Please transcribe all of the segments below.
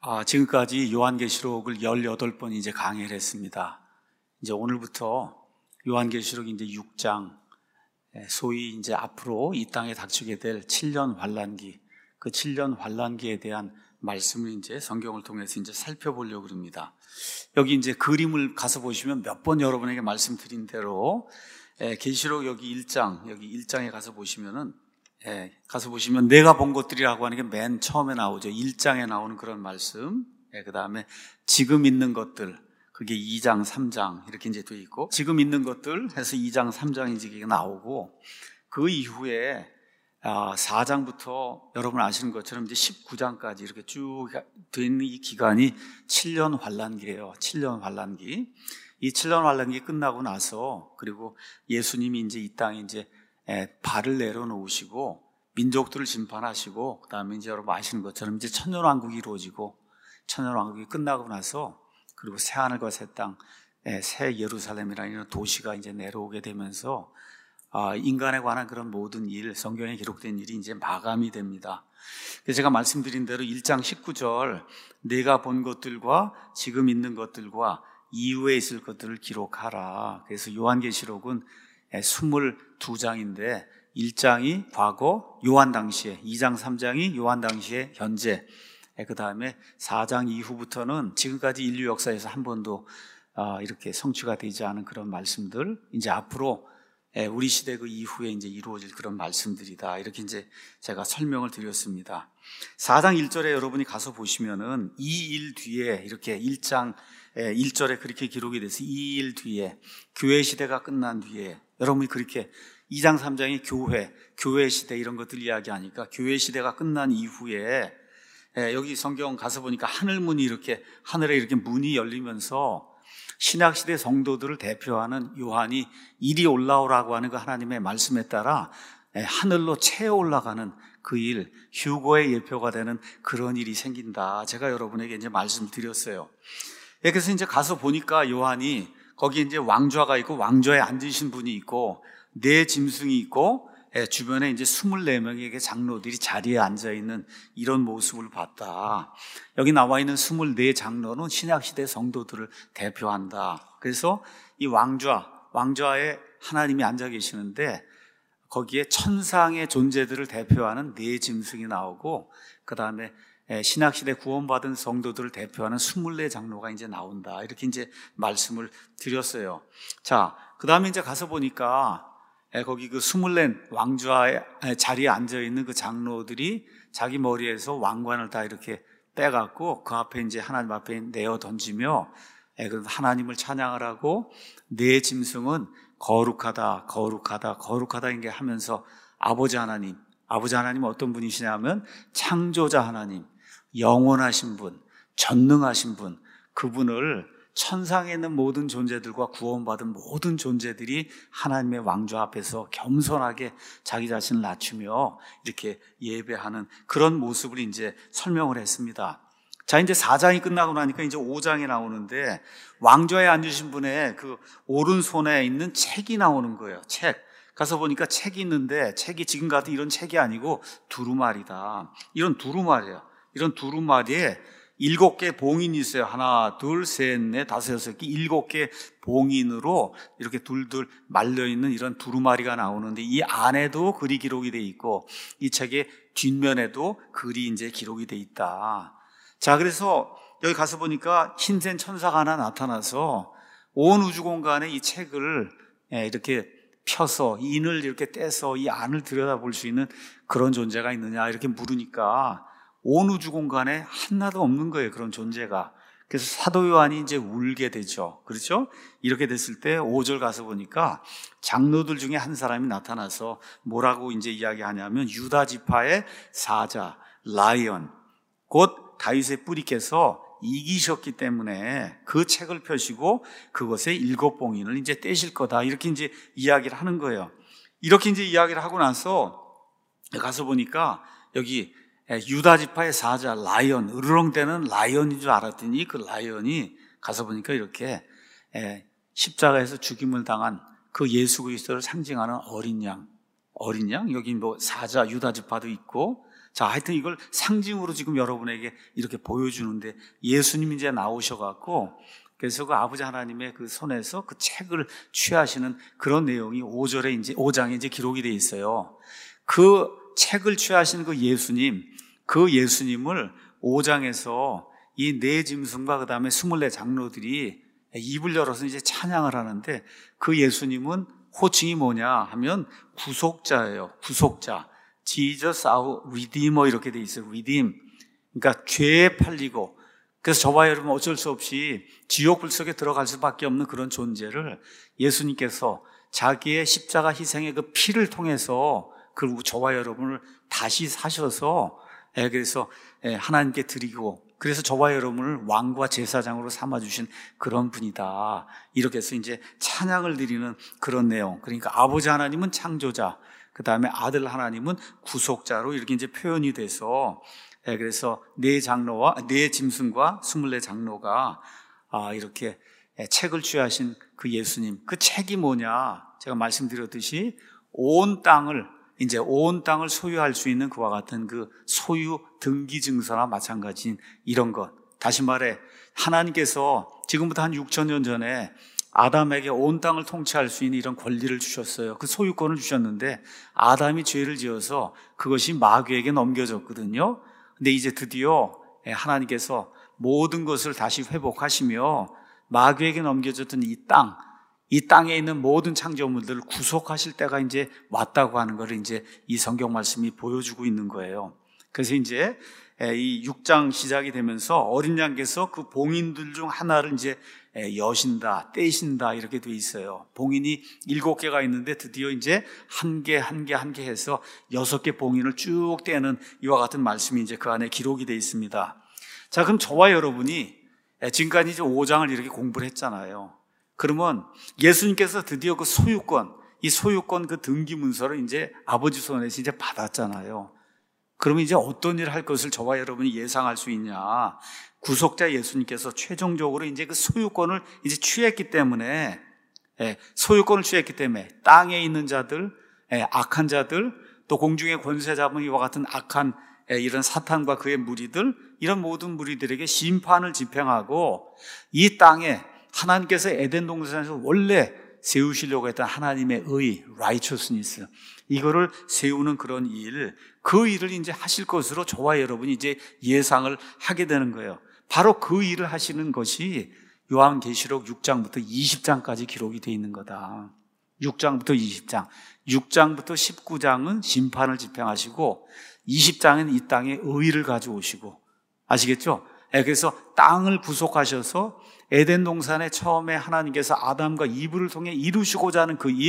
지금까지 요한계시록을 18번 이제 강의를 했습니다. 이제 오늘부터 요한계시록 이제 6장, 소위 이제 앞으로 이 땅에 닥치게 될 7년 환란기, 그 7년 환란기에 대한 말씀을 이제 성경을 통해서 이제 살펴보려고 합니다. 여기 이제 그림을 가서 보시면 몇 번 여러분에게 말씀드린 대로 계시록 여기 1장에 가서 보시면은 내가 본 것들이라고 하는 게 맨 처음에 나오죠. 1장에 나오는 그런 말씀. 그 다음에 지금 있는 것들, 그게 2장, 3장 이렇게 이제 돼 있고, 지금 있는 것들 해서 2장, 3장이 이제 나오고, 그 이후에 4장부터 여러분 아시는 것처럼 이제 19장까지 이렇게 쭉 돼 있는 이 기간이 7년 환란기예요. 7년 환란기. 이 7년 환란기 끝나고 나서, 그리고 예수님이 이제 이 땅에 이제 발을 내려놓으시고 민족들을 심판하시고, 그 다음에 이제 여러분 아시는 것처럼 이제 천년왕국이 이루어지고, 천년왕국이 끝나고 나서 그리고 새하늘과 새 땅, 새 예루살렘이라는 이런 도시가 이제 내려오게 되면서 인간에 관한 그런 모든 일, 성경에 기록된 일이 이제 마감이 됩니다. 그래서 제가 말씀드린 대로 1장 19절, 내가 본 것들과 지금 있는 것들과 이후에 있을 것들을 기록하라. 그래서 요한계시록은 22장인데 1장이 과거 요한 당시에, 2장 3장이 요한 당시에 현재, 그 다음에 4장 이후부터는 지금까지 인류 역사에서 한 번도 이렇게 성취가 되지 않은 그런 말씀들, 이제 앞으로 우리 시대 그 이후에 이제 이루어질 그런 말씀들이다. 이렇게 이제 제가 설명을 드렸습니다. 4장 1절에 여러분이 가서 보시면은 이 일 뒤에 이렇게 1장 1절에 그렇게 기록이 돼서 이 일 뒤에, 교회 시대가 끝난 뒤에, 여러분이 그렇게 2장 3장이 교회 시대 이런 것들 이야기하니까 교회 시대가 끝난 이후에 여기 성경 가서 보니까 하늘문이 이렇게, 하늘에 이렇게 문이 열리면서 신약시대 성도들을 대표하는 요한이 이리 올라오라고 하는 그 하나님의 말씀에 따라 하늘로 채어 올라가는 그 일, 휴거의 예표가 되는 그런 일이 생긴다. 제가 여러분에게 이제 말씀드렸어요. 그래서 이제 가서 보니까 요한이 거기 이제 왕좌가 있고, 왕좌에 앉으신 분이 있고, 네 짐승이 있고, 주변에 이제 24명의 장로들이 자리에 앉아있는 이런 모습을 봤다. 여기 나와 있는 24 장로는 신약시대 성도들을 대표한다. 그래서 이 왕좌에 하나님이 앉아 계시는데, 거기에 천상의 존재들을 대표하는 네 짐승이 나오고, 그 다음에 신약시대 구원받은 성도들을 대표하는 24 장로가 이제 나온다. 이렇게 이제 말씀을 드렸어요. 자, 그 다음에 이제 가서 보니까 거기 그 24 왕좌의 자리에 앉아있는 그 장로들이 자기 머리에서 왕관을 다 이렇게 빼갖고 그 앞에 이제 하나님 앞에 내어 던지며 하나님을 찬양을 하고, 네 짐승은 거룩하다, 거룩하다, 거룩하다 이게 하면서 아버지 하나님은 어떤 분이시냐면 창조자 하나님, 영원하신 분, 전능하신 분, 그분을 천상에 있는 모든 존재들과 구원받은 모든 존재들이 하나님의 왕좌 앞에서 겸손하게 자기 자신을 낮추며 이렇게 예배하는 그런 모습을 이제 설명을 했습니다. 자, 이제 4장이 끝나고 나니까 이제 5장이 나오는데, 왕좌에 앉으신 분의 그 오른손에 있는 책이 나오는 거예요. 책. 가서 보니까 책이 있는데, 책이 지금 같은 이런 책이 아니고 두루마리다. 이런 두루마리야. 이런 두루마리에 7개 봉인이 있어요. 하나, 둘, 셋, 넷, 다섯, 여섯 개, 7개 봉인으로 이렇게 둘둘 말려있는 이런 두루마리가 나오는데, 이 안에도 글이 기록이 돼 있고, 이 책의 뒷면에도 글이 이제 기록이 돼 있다. 자, 그래서 여기 가서 보니까 흰색 천사가 하나 나타나서 온 우주 공간에 이 책을 이렇게 펴서, 인을 이렇게 떼서 이 안을 들여다볼 수 있는 그런 존재가 있느냐 이렇게 물으니까 온 우주 공간에 하나도 없는 거예요, 그런 존재가. 그래서 사도 요한이 이제 울게 되죠. 그렇죠? 이렇게 됐을 때 5절 가서 보니까 장로들 중에 한 사람이 나타나서 뭐라고 이제 이야기하냐면, 유다 지파의 사자, 라이언, 곧 다윗의 뿌리께서 이기셨기 때문에 그 책을 펴시고 그것의 7봉인을 이제 떼실 거다. 이렇게 이제 이야기를 하는 거예요. 이렇게 이제 이야기를 하고 나서 가서 보니까 여기 유다 지파의 사자, 라이언, 으르렁대는 라이언인 줄 알았더니 그 라이언이 가서 보니까 이렇게 십자가에서 죽임을 당한 그 예수 그리스도를 상징하는 어린 양, 여기 뭐 사자, 유다 지파도 있고, 자, 하여튼 이걸 상징으로 지금 여러분에게 이렇게 보여주는데 예수님이 이제 나오셔갖고 그래서 그 아버지 하나님의 그 손에서 그 책을 취하시는 그런 내용이 5장에 이제 기록이 되어 있어요. 그 책을 취하신 그 예수님을 5장에서 이 네 짐승과 그 다음에 24 장로들이 입을 열어서 이제 찬양을 하는데 그 예수님은 호칭이 뭐냐 하면 구속자예요. 구속자. Jesus our Redeemer 이렇게 돼 있어요. Redeem. 그러니까 죄에 팔리고 그래서 저와 여러분 어쩔 수 없이 지옥 불 속에 들어갈 수밖에 없는 그런 존재를 예수님께서 자기의 십자가 희생의 그 피를 통해서 그 저와 여러분을 다시 사셔서 그래서 하나님께 드리고 그래서 저와 여러분을 왕과 제사장으로 삼아주신 그런 분이다. 이렇게 해서 이제 찬양을 드리는 그런 내용. 그러니까 아버지 하나님은 창조자, 그 다음에 아들 하나님은 구속자로 이렇게 이제 표현이 돼서 그래서 네 짐승과 24 장로가 이렇게 책을 취하신 그 예수님. 그 책이 뭐냐? 제가 말씀드렸듯이 온 땅을 소유할 수 있는 그와 같은 그 소유 등기 증서나 마찬가지인 이런 것. 다시 말해 하나님께서 지금부터 한 6,000년 전에 아담에게 온 땅을 통치할 수 있는 이런 권리를 주셨어요. 그 소유권을 주셨는데 아담이 죄를 지어서 그것이 마귀에게 넘겨졌거든요. 근데 이제 드디어 하나님께서 모든 것을 다시 회복하시며 마귀에게 넘겨졌던 이 땅에 있는 모든 창조물들을 구속하실 때가 이제 왔다고 하는 것을 이제 이 성경 말씀이 보여주고 있는 거예요. 그래서 이제 이 6장 시작이 되면서 어린 양께서 그 봉인들 중 하나를 이제 여신다, 떼신다 이렇게 돼 있어요. 봉인이 7개가 있는데 드디어 이제 한 개 해서 6개 봉인을 쭉 떼는 이와 같은 말씀이 이제 그 안에 기록이 돼 있습니다. 자, 그럼 저와 여러분이 지금까지 이제 5장을 이렇게 공부를 했잖아요. 그러면 예수님께서 드디어 그 이 소유권 그 등기 문서를 이제 아버지 손에서 이제 받았잖아요. 그러면 이제 어떤 일을 할 것을 저와 여러분이 예상할 수 있냐? 구속자 예수님께서 최종적으로 이제 그 소유권을 이제 취했기 때문에 땅에 있는 자들, 악한 자들, 또 공중의 권세 잡은 이와 같은 악한 이런 사탄과 그의 무리들, 이런 모든 무리들에게 심판을 집행하고 이 땅에 하나님께서 에덴 동산에서 원래 세우시려고 했던 하나님의 의, righteousness, 이거를 세우는 그런 그 일을 이제 하실 것으로 저와 여러분이 이제 예상을 하게 되는 거예요. 바로 그 일을 하시는 것이 요한계시록 6장부터 20장까지 기록이 되어 있는 거다. 6장부터 20장. 6장부터 19장은 심판을 집행하시고 20장은 이 땅에 의를 가져오시고, 아시겠죠? 그래서 땅을 구속하셔서 에덴 동산에 처음에 하나님께서 아담과 이브를 통해 이루시고자 하는 그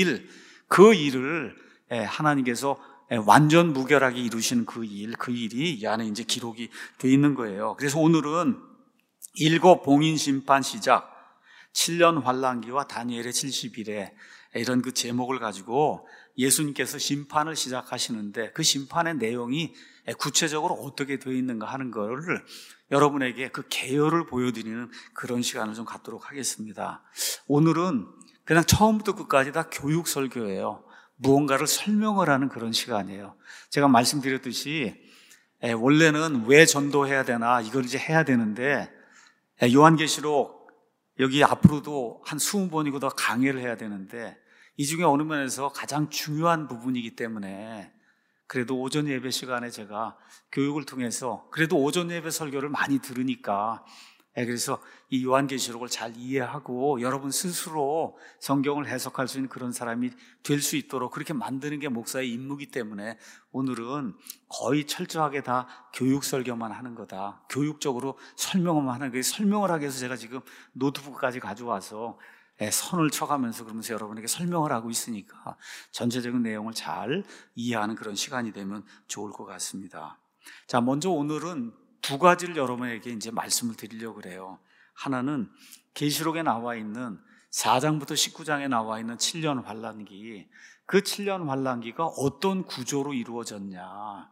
일을 하나님께서 완전 무결하게 이루시는 그 일이 이 안에 이제 기록이 되어 있는 거예요. 그래서 오늘은 7 봉인 심판 시작, 7년 환란기와 다니엘의 70일에 이런 그 제목을 가지고 예수님께서 심판을 시작하시는데 그 심판의 내용이 구체적으로 어떻게 되어 있는가 하는 거를 여러분에게 그 개요를 보여드리는 그런 시간을 좀 갖도록 하겠습니다. 오늘은 그냥 처음부터 끝까지 다 교육 설교예요. 무언가를 설명을 하는 그런 시간이에요. 제가 말씀드렸듯이 원래는 왜 전도해야 되나 이걸 이제 해야 되는데 요한계시록 여기 앞으로도 한 20번이고 더 강의를 해야 되는데 이 중에 어느 면에서 가장 중요한 부분이기 때문에 그래도 오전 예배 시간에 제가 교육을 통해서 그래도 오전 예배 설교를 많이 들으니까 그래서 이 요한계시록을 잘 이해하고 여러분 스스로 성경을 해석할 수 있는 그런 사람이 될 수 있도록 그렇게 만드는 게 목사의 임무이기 때문에 오늘은 거의 철저하게 다 교육 설교만 하는 거다. 교육적으로 설명만 하는 거예요. 설명을 하기 위해서 제가 지금 노트북까지 가져와서 선을 쳐가면서 그러면서 여러분에게 설명을 하고 있으니까 전체적인 내용을 잘 이해하는 그런 시간이 되면 좋을 것 같습니다. 자, 먼저 오늘은 2가지를 여러분에게 이제 말씀을 드리려고 그래요. 하나는 계시록에 나와 있는 4장부터 19장에 나와 있는 7년 환란기, 그 7년 환란기가 어떤 구조로 이루어졌냐,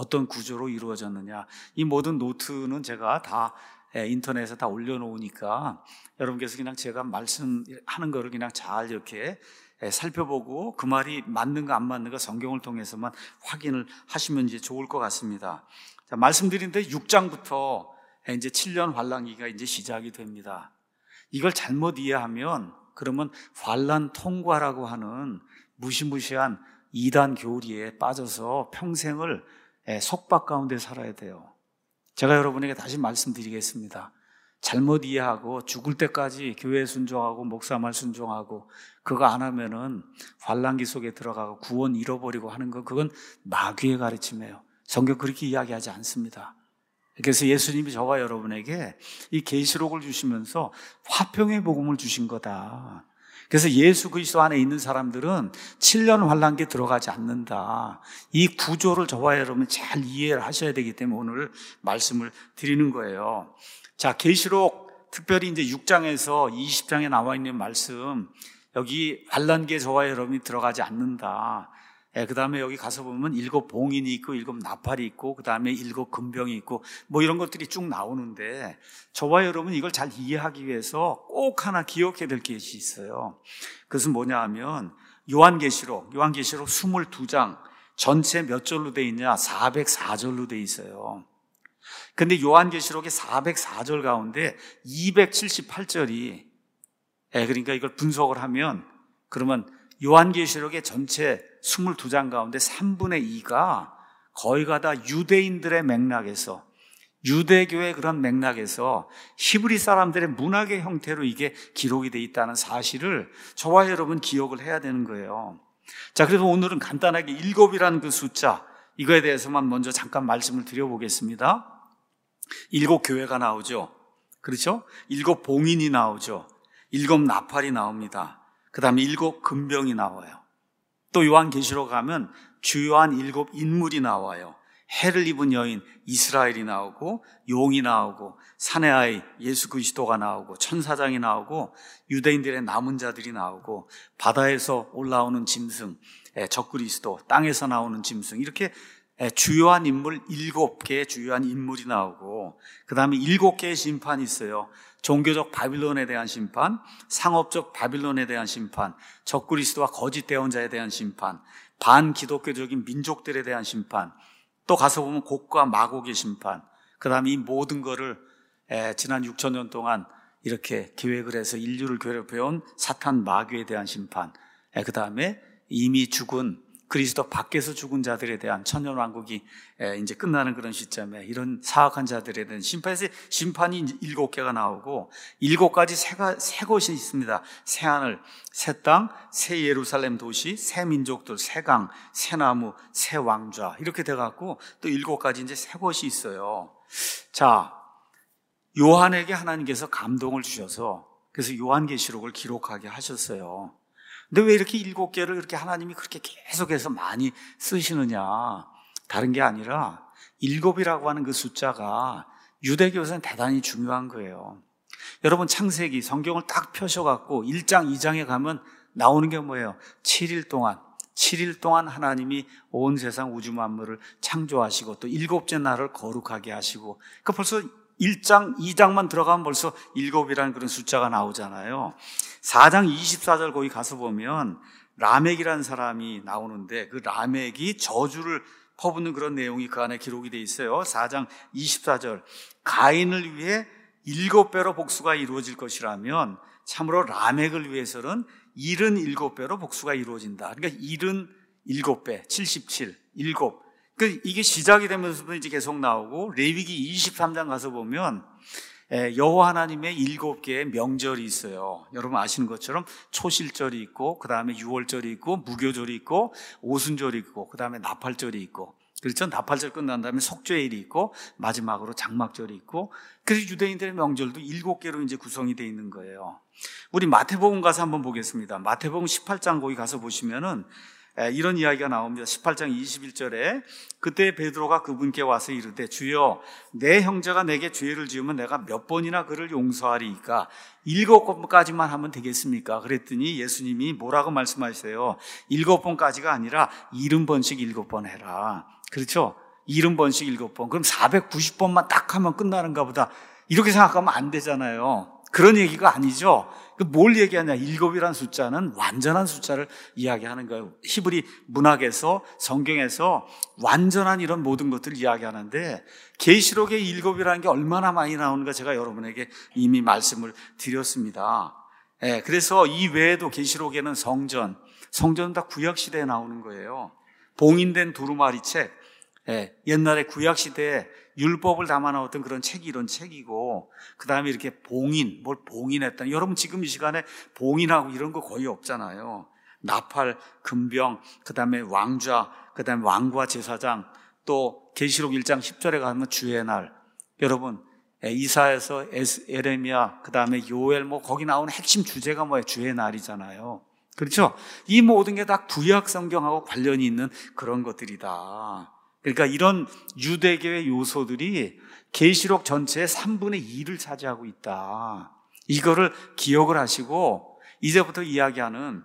이 모든 노트는 제가 다 인터넷에 다 올려놓으니까 여러분께서 그냥 제가 말씀하는 거를 그냥 잘 이렇게 살펴보고 그 말이 맞는가 안 맞는가 성경을 통해서만 확인을 하시면 이제 좋을 것 같습니다. 자, 말씀드린 데 6장부터 이제 7년 환란기가 이제 시작이 됩니다. 이걸 잘못 이해하면 그러면 환란 통과라고 하는 무시무시한 이단 교리에 빠져서 평생을 속박 가운데 살아야 돼요. 제가 여러분에게 다시 말씀드리겠습니다. 잘못 이해하고 죽을 때까지 교회 순종하고 목사 말 순종하고 그거 안 하면은 환란기 속에 들어가고 구원 잃어버리고 하는 거, 그건 마귀의 가르침이에요. 성경 그렇게 이야기하지 않습니다. 그래서 예수님이 저와 여러분에게 이 계시록을 주시면서 화평의 복음을 주신 거다. 그래서 예수 그리스도 안에 있는 사람들은 7년 환란기에 들어가지 않는다. 이 구조를 저와 여러분이 잘 이해를 하셔야 되기 때문에 오늘 말씀을 드리는 거예요. 자, 계시록 특별히 이제 6장에서 20장에 나와 있는 말씀, 여기 환란기에 저와 여러분이 들어가지 않는다. 그 다음에 여기 가서 보면 7 봉인이 있고 7 나팔이 있고 그 다음에 7 금병이 있고 뭐 이런 것들이 쭉 나오는데 저와 여러분 이걸 잘 이해하기 위해서 꼭 하나 기억해야 될 것이 있어요. 그것은 뭐냐 하면 요한계시록 22장 전체 몇 절로 돼 있냐? 404절로 돼 있어요. 근데 요한계시록의 404절 가운데 278절이 그러니까 이걸 분석을 하면 그러면 요한계시록의 전체 22장 가운데 3분의 2가 거의가 다 유대인들의 맥락에서 유대교의 그런 맥락에서 히브리 사람들의 문학의 형태로 이게 기록이 되어 있다는 사실을 저와 여러분 기억을 해야 되는 거예요. 자, 그래서 오늘은 간단하게 7이라는 그 숫자 이거에 대해서만 먼저 잠깐 말씀을 드려보겠습니다. 7 교회가 나오죠. 그렇죠? 7 봉인이 나오죠. 7 나팔이 나옵니다. 그 다음에 7 금병이 나와요. 또 요한계시록 가면 주요한 7 인물이 나와요. 해를 입은 여인 이스라엘이 나오고 용이 나오고 산의 아이 예수 그리스도가 나오고 천사장이 나오고 유대인들의 남은 자들이 나오고 바다에서 올라오는 짐승 적그리스도, 땅에서 나오는 짐승, 이렇게 주요한 인물 7개의 주요한 인물이 나오고 그 다음에 7개의 심판이 있어요. 종교적 바빌론에 대한 심판, 상업적 바빌론에 대한 심판, 적그리스도와 거짓 대언자에 대한 심판, 반기독교적인 민족들에 대한 심판, 또 가서 보면 곡과 마곡의 심판, 그 다음에 이 모든 거를 지난 6,000년 동안 이렇게 계획을 해서 인류를 괴롭혀온 사탄 마귀에 대한 심판, 그 다음에 이미 죽은 그리스도 밖에서 죽은 자들에 대한 천년왕국이 이제 끝나는 그런 시점에 이런 사악한 자들에 대한 심판이 이제 7개가 나오고 7가지 새 것이 있습니다. 새 하늘, 새 땅, 새 예루살렘 도시, 새 민족들, 새 강, 새 나무, 새 왕좌 이렇게 돼갖고 또 7가지 이제 새 것이 있어요. 자, 요한에게 하나님께서 감동을 주셔서 그래서 요한계시록을 기록하게 하셨어요. 근데 왜 이렇게 7개를 이렇게 하나님이 그렇게 계속해서 많이 쓰시느냐? 다른 게 아니라 7이라고 하는 그 숫자가 유대교에서는 대단히 중요한 거예요. 여러분 창세기 성경을 딱 펴셔갖고 1장, 2장에 가면 나오는 게 뭐예요? 7일 동안 하나님이 온 세상 우주 만물을 창조하시고 또 7째 날을 거룩하게 하시고 그러니까 벌써 1장, 2장만 들어가면 벌써 7이라는 그런 숫자가 나오잖아요. 4장 24절 거기 가서 보면 라멕이라는 사람이 나오는데 그 라멕이 저주를 퍼붓는 그런 내용이 그 안에 기록이 되어 있어요. 4장 24절 가인을 위해 7배로 복수가 이루어질 것이라면 참으로 라멕을 위해서는 77배로 복수가 이루어진다. 그러니까 77배, 77, 7. 그러니까 이게 시작이 되면서도 이제 계속 나오고 레위기 23장 가서 보면 여호와 하나님의 7개의 명절이 있어요. 여러분 아시는 것처럼 초실절이 있고 그 다음에 유월절이 있고 무교절이 있고 오순절이 있고 그 다음에 나팔절이 있고 그렇죠? 나팔절 끝난 다음에 속죄일이 있고 마지막으로 장막절이 있고 그래서 유대인들의 명절도 7개로 이제 구성이 되어 있는 거예요. 우리 마태복음 가서 한번 보겠습니다. 마태복음 18장 거기 가서 보시면은 이런 이야기가 나옵니다. 18장 21절에 그때 베드로가 그분께 와서 이르되 주여 내 형제가 내게 죄를 지으면 내가 몇 번이나 그를 용서하리이까 7번까지만 하면 되겠습니까? 그랬더니 예수님이 뭐라고 말씀하세요? 7번까지가 아니라 70번씩 7번 해라. 그렇죠? 70번씩 7번. 그럼 490번만 딱 하면 끝나는가 보다. 이렇게 생각하면 안 되잖아요. 그런 얘기가 아니죠. 뭘 얘기하냐? 7이라는 숫자는 완전한 숫자를 이야기하는 거예요. 히브리 문학에서, 성경에서 완전한 이런 모든 것들을 이야기하는데, 계시록의 7이라는 게 얼마나 많이 나오는가 제가 여러분에게 이미 말씀을 드렸습니다. 그래서 이 외에도 계시록에는 성전은 다 구약시대에 나오는 거예요. 봉인된 두루마리 책, 옛날에 구약시대에 율법을 담아놓았던 그런 책이 이런 책이고, 그 다음에 이렇게 뭘 봉인했다. 여러분 지금 이 시간에 봉인하고 이런 거 거의 없잖아요. 나팔, 금병, 그 다음에 왕좌, 그 다음에 왕과 제사장, 또 계시록 1장 10절에 가면 주의 날. 여러분, 이사야서, 에레미야, 그 다음에 요엘, 거기 나오는 핵심 주제가 뭐예요? 주의 날이잖아요. 그렇죠? 이 모든 게 다 구약 성경하고 관련이 있는 그런 것들이다. 그러니까 이런 유대교의 요소들이 계시록 전체의 3분의 2를 차지하고 있다. 이거를 기억을 하시고 이제부터 이야기하는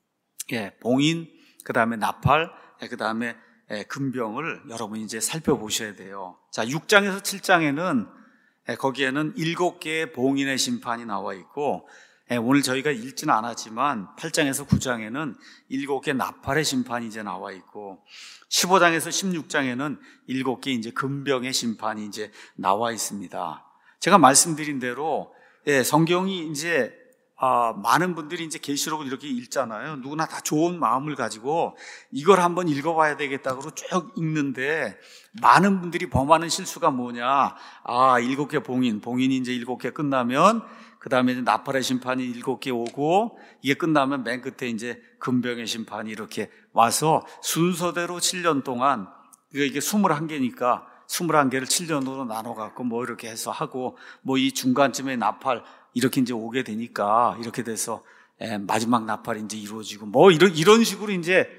봉인, 그 다음에 나팔, 그 다음에 금병을 여러분이 이제 살펴보셔야 돼요. 자, 6장에서 7장에는 거기에는 7개의 봉인의 심판이 나와 있고, 오늘 저희가 읽지는 않았지만 8장에서 9장에는 7개 나팔의 심판이 이제 나와 있고, 15장에서 16장에는 7개 이제 금병의 심판이 이제 나와 있습니다. 제가 말씀드린 대로 성경이 이제 많은 분들이 이제 계시록을 이렇게 읽잖아요. 누구나 다 좋은 마음을 가지고 이걸 한번 읽어봐야 되겠다고 쭉 읽는데, 많은 분들이 범하는 실수가 뭐냐? 7개 봉인이 이제 7개 끝나면 그 다음에 이제 나팔의 심판이 7개 오고, 이게 끝나면 맨 끝에 이제 금병의 심판이 이렇게 와서 순서대로 7년 동안, 이게 21개니까 21개를 7년으로 나눠갖고 이렇게 해서 하고, 이 중간쯤에 나팔 이렇게 이제 오게 되니까 이렇게 돼서 마지막 나팔이 이제 이루어지고 이런 식으로 이제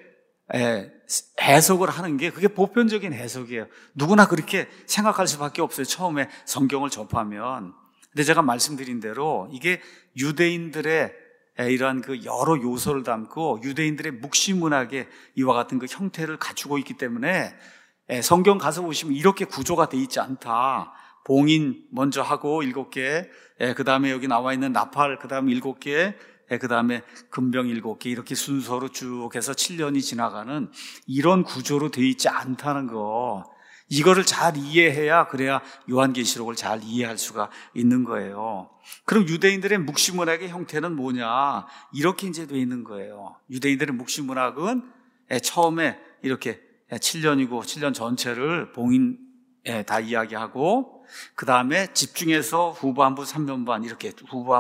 해석을 하는 게, 그게 보편적인 해석이에요. 누구나 그렇게 생각할 수밖에 없어요. 처음에 성경을 접하면. 근데 제가 말씀드린 대로 이게 유대인들의 이러한 그 여러 요소를 담고 유대인들의 묵시문학의 이와 같은 그 형태를 갖추고 있기 때문에 성경 가서 보시면 이렇게 구조가 돼 있지 않다. 봉인 먼저 하고 7개, 그 다음에 여기 나와 있는 나팔, 그 다음에 7개, 그 다음에 금병 7개, 이렇게 순서로 쭉 해서 7년이 지나가는 이런 구조로 돼 있지 않다는 거. 이거를 잘 이해해야, 그래야 요한계시록을 잘 이해할 수가 있는 거예요. 그럼 유대인들의 묵시문학의 형태는 뭐냐? 이렇게 이제 돼 있는 거예요. 유대인들의 묵시문학은 처음에 이렇게 7년이고 7년 전체를 봉인 다 이야기하고, 그 다음에 집중해서 후반부 3년반 이렇게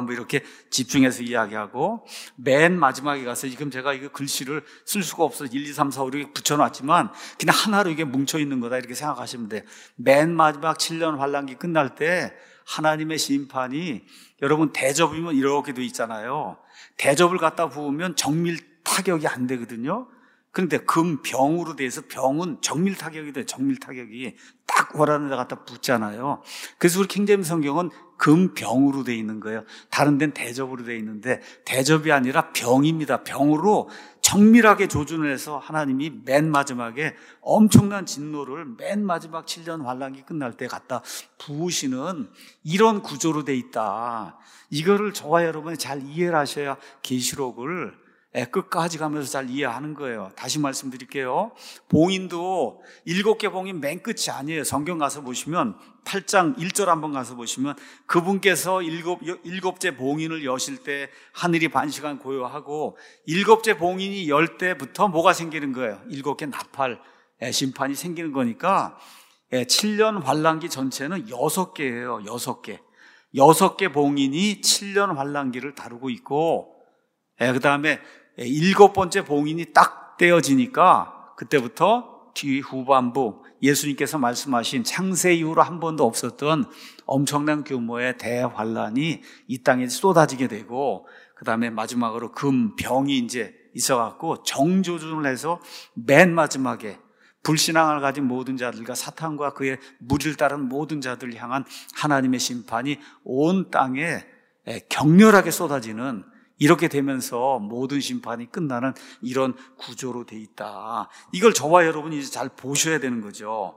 집중해서 이야기하고, 맨 마지막에 가서, 지금 제가 이거 글씨를 쓸 수가 없어서 1, 2, 3, 4, 5 이렇게 붙여놨지만 그냥 하나로 이게 뭉쳐있는 거다 이렇게 생각하시면 돼요. 맨 마지막 7년 환란기 끝날 때 하나님의 심판이, 여러분 대접이면 이렇게 돼 있잖아요. 대접을 갖다 부으면 정밀 타격이 안 되거든요. 그런데 금병으로 돼서, 병은 정밀 타격이 돼요. 정밀 타격이 딱 원하는 데 갖다 붙잖아요. 그래서 우리 킹제임 성경은 금병으로 돼 있는 거예요. 다른 데는 대접으로 돼 있는데, 대접이 아니라 병입니다. 병으로 정밀하게 조준을 해서 하나님이 맨 마지막에 엄청난 진노를 맨 마지막 7년 환란기 끝날 때 갖다 부으시는 이런 구조로 돼 있다. 이거를 저와 여러분이 잘 이해를 하셔야 계시록을 끝까지 가면서 잘 이해하는 거예요. 다시 말씀드릴게요. 봉인도 7개 봉인 맨 끝이 아니에요. 성경 가서 보시면 8장 1절 한번 가서 보시면, 그분께서 7째 봉인을 여실 때 하늘이 반시간 고요하고, 7째 봉인이 열 때부터 뭐가 생기는 거예요? 7개 나팔 심판이 생기는 거니까 7년 환란기 전체는 6개예요. 6개. 6개 봉인이 7년 환란기를 다루고 있고, 그 다음에 7번째 봉인이 딱 떼어지니까 그때부터 뒤 후반부, 예수님께서 말씀하신 창세 이후로 한 번도 없었던 엄청난 규모의 대환란이 이 땅에 쏟아지게 되고, 그 다음에 마지막으로 금병이 이제 있어갖고 정조준을 해서 맨 마지막에 불신앙을 가진 모든 자들과 사탄과 그의 무리를 따른 모든 자들을 향한 하나님의 심판이 온 땅에 격렬하게 쏟아지는, 이렇게 되면서 모든 심판이 끝나는 이런 구조로 돼 있다. 이걸 저와 여러분이 이제 잘 보셔야 되는 거죠.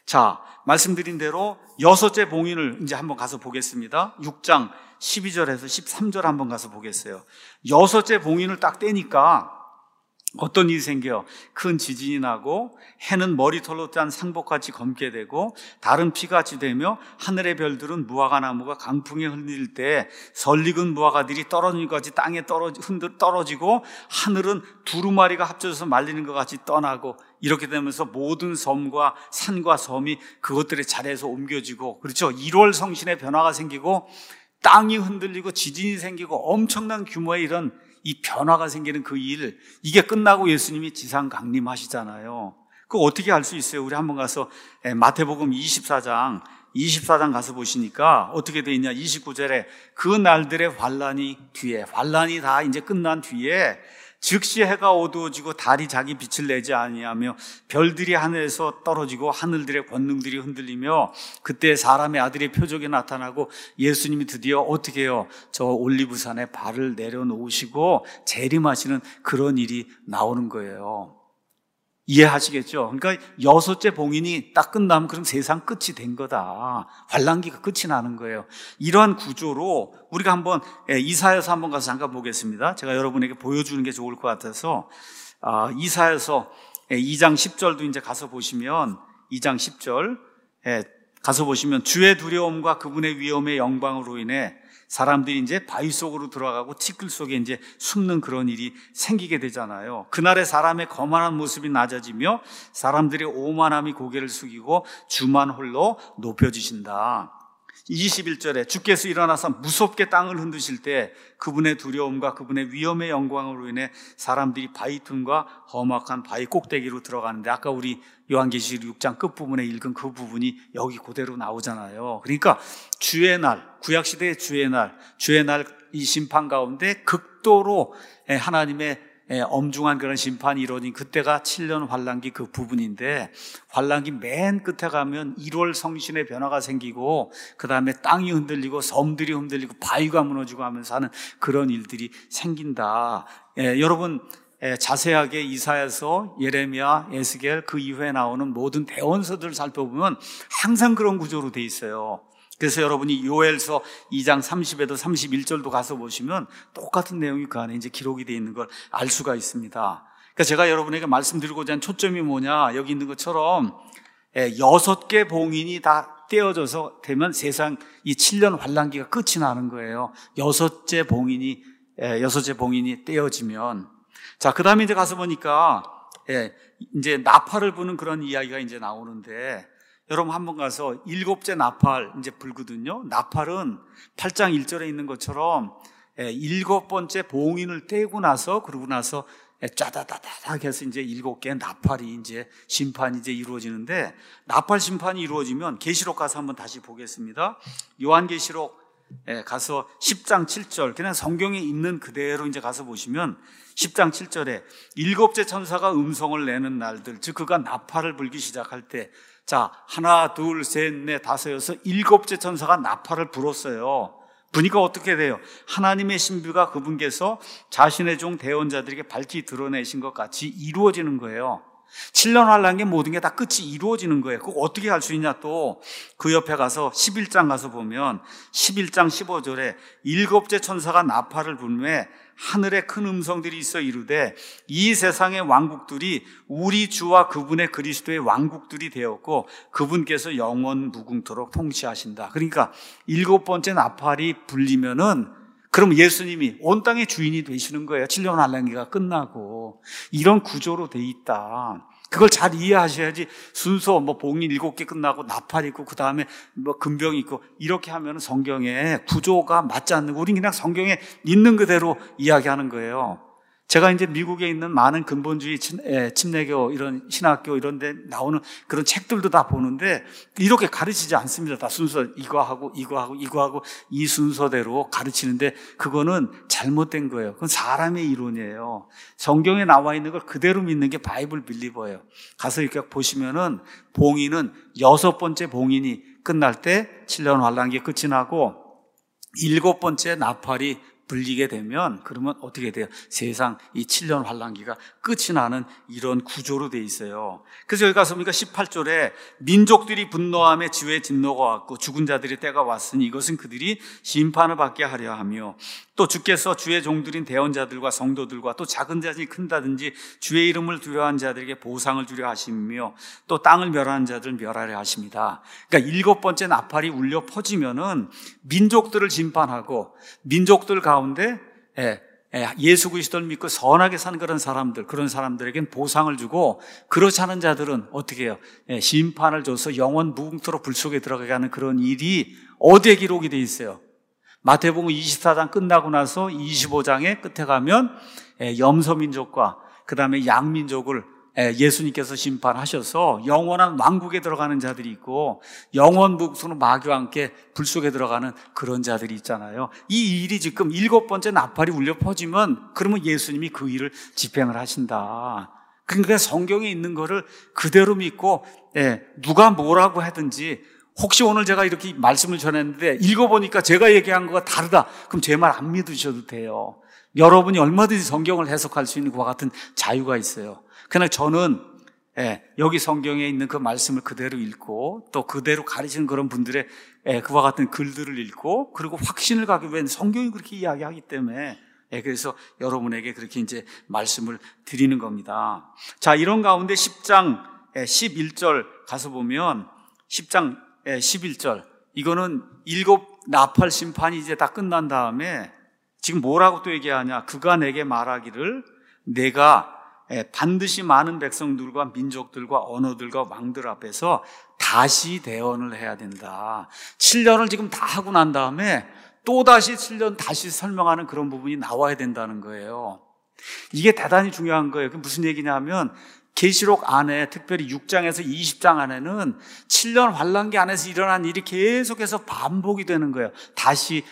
자, 말씀드린 대로 여섯째 봉인을 이제 한번 가서 보겠습니다. 6장 12절에서 13절 한번 가서 보겠어요. 여섯째 봉인을 딱 떼니까 어떤 일이 생겨요? 큰 지진이 나고 해는 머리털로 짠 상복같이 검게 되고 달은 피같이 되며 하늘의 별들은 무화과 나무가 강풍에 흔들릴 때 설익은 무화과들이 떨어지는 것 같이 땅에 떨어지고 하늘은 두루마리가 합쳐져서 말리는 것 같이 떠나고 이렇게 되면서 모든 섬과 산과 섬이 그것들의 자리에서 옮겨지고, 그렇죠? 1월 성신의 변화가 생기고 땅이 흔들리고 지진이 생기고 엄청난 규모의 이런 이 변화가 생기는 그 일, 이게 끝나고 예수님이 지상 강림하시잖아요. 그거 어떻게 알 수 있어요? 우리 한번 가서 마태복음 24장 가서 보시니까 어떻게 돼 있냐? 29절에 그 날들의 환란이 다 이제 끝난 뒤에 즉시 해가 어두워지고 달이 자기 빛을 내지 아니하며 별들이 하늘에서 떨어지고 하늘들의 권능들이 흔들리며 그때 사람의 아들의 표적이 나타나고 예수님이 드디어 어떻게 해요? 저 올리브산에 발을 내려놓으시고 재림하시는 그런 일이 나오는 거예요. 이해하시겠죠? 그러니까 여섯째 봉인이 딱 끝나면 그럼 세상 끝이 된 거다. 환란기가 끝이 나는 거예요. 이러한 구조로 우리가 한번 이사야서 한번 가서 잠깐 보겠습니다. 제가 여러분에게 보여주는 게 좋을 것 같아서 이사야서 2장 10절도 이제 가서 보시면 2장 10절 가서 보시면 주의 두려움과 그분의 위엄의 영광으로 인해 사람들이 이제 바위 속으로 들어가고 티끌 속에 이제 숨는 그런 일이 생기게 되잖아요. 그날에 사람의 거만한 모습이 낮아지며 사람들의 오만함이 고개를 숙이고 주만 홀로 높여지신다. 21절에 주께서 일어나서 무섭게 땅을 흔드실 때 그분의 두려움과 그분의 위엄의 영광으로 인해 사람들이 바위 틈과 험악한 바위 꼭대기로 들어가는데, 아까 우리 요한계시록 6장 끝부분에 읽은 그 부분이 여기 그대로 나오잖아요. 그러니까 주의 날, 구약시대의 주의 날 이 심판 가운데 극도로 하나님의 엄중한 그런 심판이 이루어진 그때가 7년 환란기 그 부분인데, 환란기 맨 끝에 가면 1월 성신의 변화가 생기고 그 다음에 땅이 흔들리고 섬들이 흔들리고 바위가 무너지고 하면서 하는 그런 일들이 생긴다. 여러분 자세하게 이사야서, 예레미야, 에스겔 그 이후에 나오는 모든 대원서들을 살펴보면 항상 그런 구조로 돼 있어요. 그래서 여러분이 요엘서 2장 30에도 31절도 가서 보시면 똑같은 내용이 그 안에 이제 기록이 되어 있는 걸 알 수가 있습니다. 그러니까 제가 여러분에게 말씀드리고자 하는 초점이 뭐냐, 여기 있는 것처럼 6개 봉인이 다 떼어져서 되면 세상 이 7년 환란기가 끝이 나는 거예요. 여섯째 봉인이 떼어지면. 자, 그 다음에 이제 가서 보니까 이제 나팔을 부는 그런 이야기가 이제 나오는데, 여러분 한번 가서 7째 나팔 이제 불거든요. 나팔은 8장 1절에 있는 것처럼 7번째 봉인을 떼고 나서, 그러고 나서 짜다다다닥 해서 이제 7개의 나팔이 이제 심판이 이제 이루어지는데, 나팔 심판이 이루어지면 계시록 가서 한번 다시 보겠습니다. 요한계시록 가서 10장 7절, 그냥 성경에 있는 그대로 이제 가서 보시면 10장 7절에 7째 천사가 음성을 내는 날들, 즉 그가 나팔을 불기 시작할 때, 자, 하나, 둘, 셋, 넷, 다섯, 여섯, 7째 천사가 나팔을 불었어요. 부니까 어떻게 돼요? 하나님의 신비가 그분께서 자신의 종 대언자들에게 밝히 드러내신 것 같이 이루어지는 거예요. 7년 환란기 모든 게 다 끝이 이루어지는 거예요. 그거 어떻게 할 수 있냐? 또 그 옆에 가서 11장 가서 보면 11장 15절에 7째 천사가 나팔을 불매 하늘에 큰 음성들이 있어 이르되 이 세상의 왕국들이 우리 주와 그분의 그리스도의 왕국들이 되었고 그분께서 영원 무궁토록 통치하신다. 그러니까 7번째 나팔이 불리면은 그럼 예수님이 온 땅의 주인이 되시는 거예요. 7년 환란기가 끝나고. 이런 구조로 돼 있다. 그걸 잘 이해하셔야지 순서 봉인 7개 끝나고 나팔 있고 그 다음에 금병 있고 이렇게 하면 성경의 구조가 맞지 않는 거. 우린 그냥 성경에 있는 그대로 이야기하는 거예요. 제가 이제 미국에 있는 많은 근본주의 침례교 이런 신학교 이런 데 나오는 그런 책들도 다 보는데 이렇게 가르치지 않습니다. 다 순서 이거 하고 이 순서대로 가르치는데 그거는 잘못된 거예요. 그건 사람의 이론이에요. 성경에 나와 있는 걸 그대로 믿는 게 바이블 빌리버예요. 가서 이렇게 보시면은 봉인은 6번째 봉인이 끝날 때 7년 환란기 끝이 나고 7번째 나팔이 불리게 되면 그러면 어떻게 돼요? 세상 이 7년 환란기가 끝이 나는 이런 구조로 돼 있어요. 그래서 여기 가서 보니까 18절에 민족들이 분노함에 지후에 진노가 왔고 죽은 자들의 때가 왔으니 이것은 그들이 심판을 받게 하려 하며 또 주께서 주의 종들인 대언자들과 성도들과 또 작은 자든지 큰다든지 주의 이름을 두려워하는 자들에게 보상을 주려 하시며 또 땅을 멸하는 자들 멸하려 하십니다. 그러니까 7번째 나팔이 울려 퍼지면은 민족들을 심판하고 민족들 가운데 예수 그리스도를 믿고 선하게 사는 그런 사람들에게는 보상을 주고 그렇지 않은 자들은 어떻게 해요? 심판을 줘서 영원 무궁토록 불 속에 들어가게 하는 그런 일이 어디에 기록이 돼 있어요? 마태복음 24장 끝나고 나서 25장의 끝에 가면 염소민족과 그 다음에 양민족을 예수님께서 심판하셔서 영원한 왕국에 들어가는 자들이 있고 영원 무궁토록 마귀와 함께 불 속에 들어가는 그런 자들이 있잖아요. 이 일이 지금 7번째 나팔이 울려 퍼지면 그러면 예수님이 그 일을 집행을 하신다. 그러니까 성경에 있는 거를 그대로 믿고 누가 뭐라고 하든지 혹시 오늘 제가 이렇게 말씀을 전했는데 읽어보니까 제가 얘기한 거가 다르다. 그럼 제 말 안 믿으셔도 돼요. 여러분이 얼마든지 성경을 해석할 수 있는 그와 같은 자유가 있어요. 그러나 저는 여기 성경에 있는 그 말씀을 그대로 읽고 또 그대로 가르치는 그런 분들의 그와 같은 글들을 읽고 그리고 확신을 갖기 위해 성경이 그렇게 이야기하기 때문에 그래서 여러분에게 그렇게 이제 말씀을 드리는 겁니다. 자, 이런 가운데 10장 11절 가서 보면 10장 11절 이거는 7 나팔 심판이 이제 다 끝난 다음에 지금 뭐라고 또 얘기하냐? 그가 내게 말하기를 내가 반드시 많은 백성들과 민족들과 언어들과 왕들 앞에서 다시 대언을 해야 된다. 7년을 지금 다 하고 난 다음에 또다시 7년 다시 설명하는 그런 부분이 나와야 된다는 거예요. 이게 대단히 중요한 거예요. 그게 무슨 얘기냐면 계시록 안에 특별히 6장에서 20장 안에는 7년 환란기 안에서 일어난 일이 계속해서 반복이 되는 거예요. 다시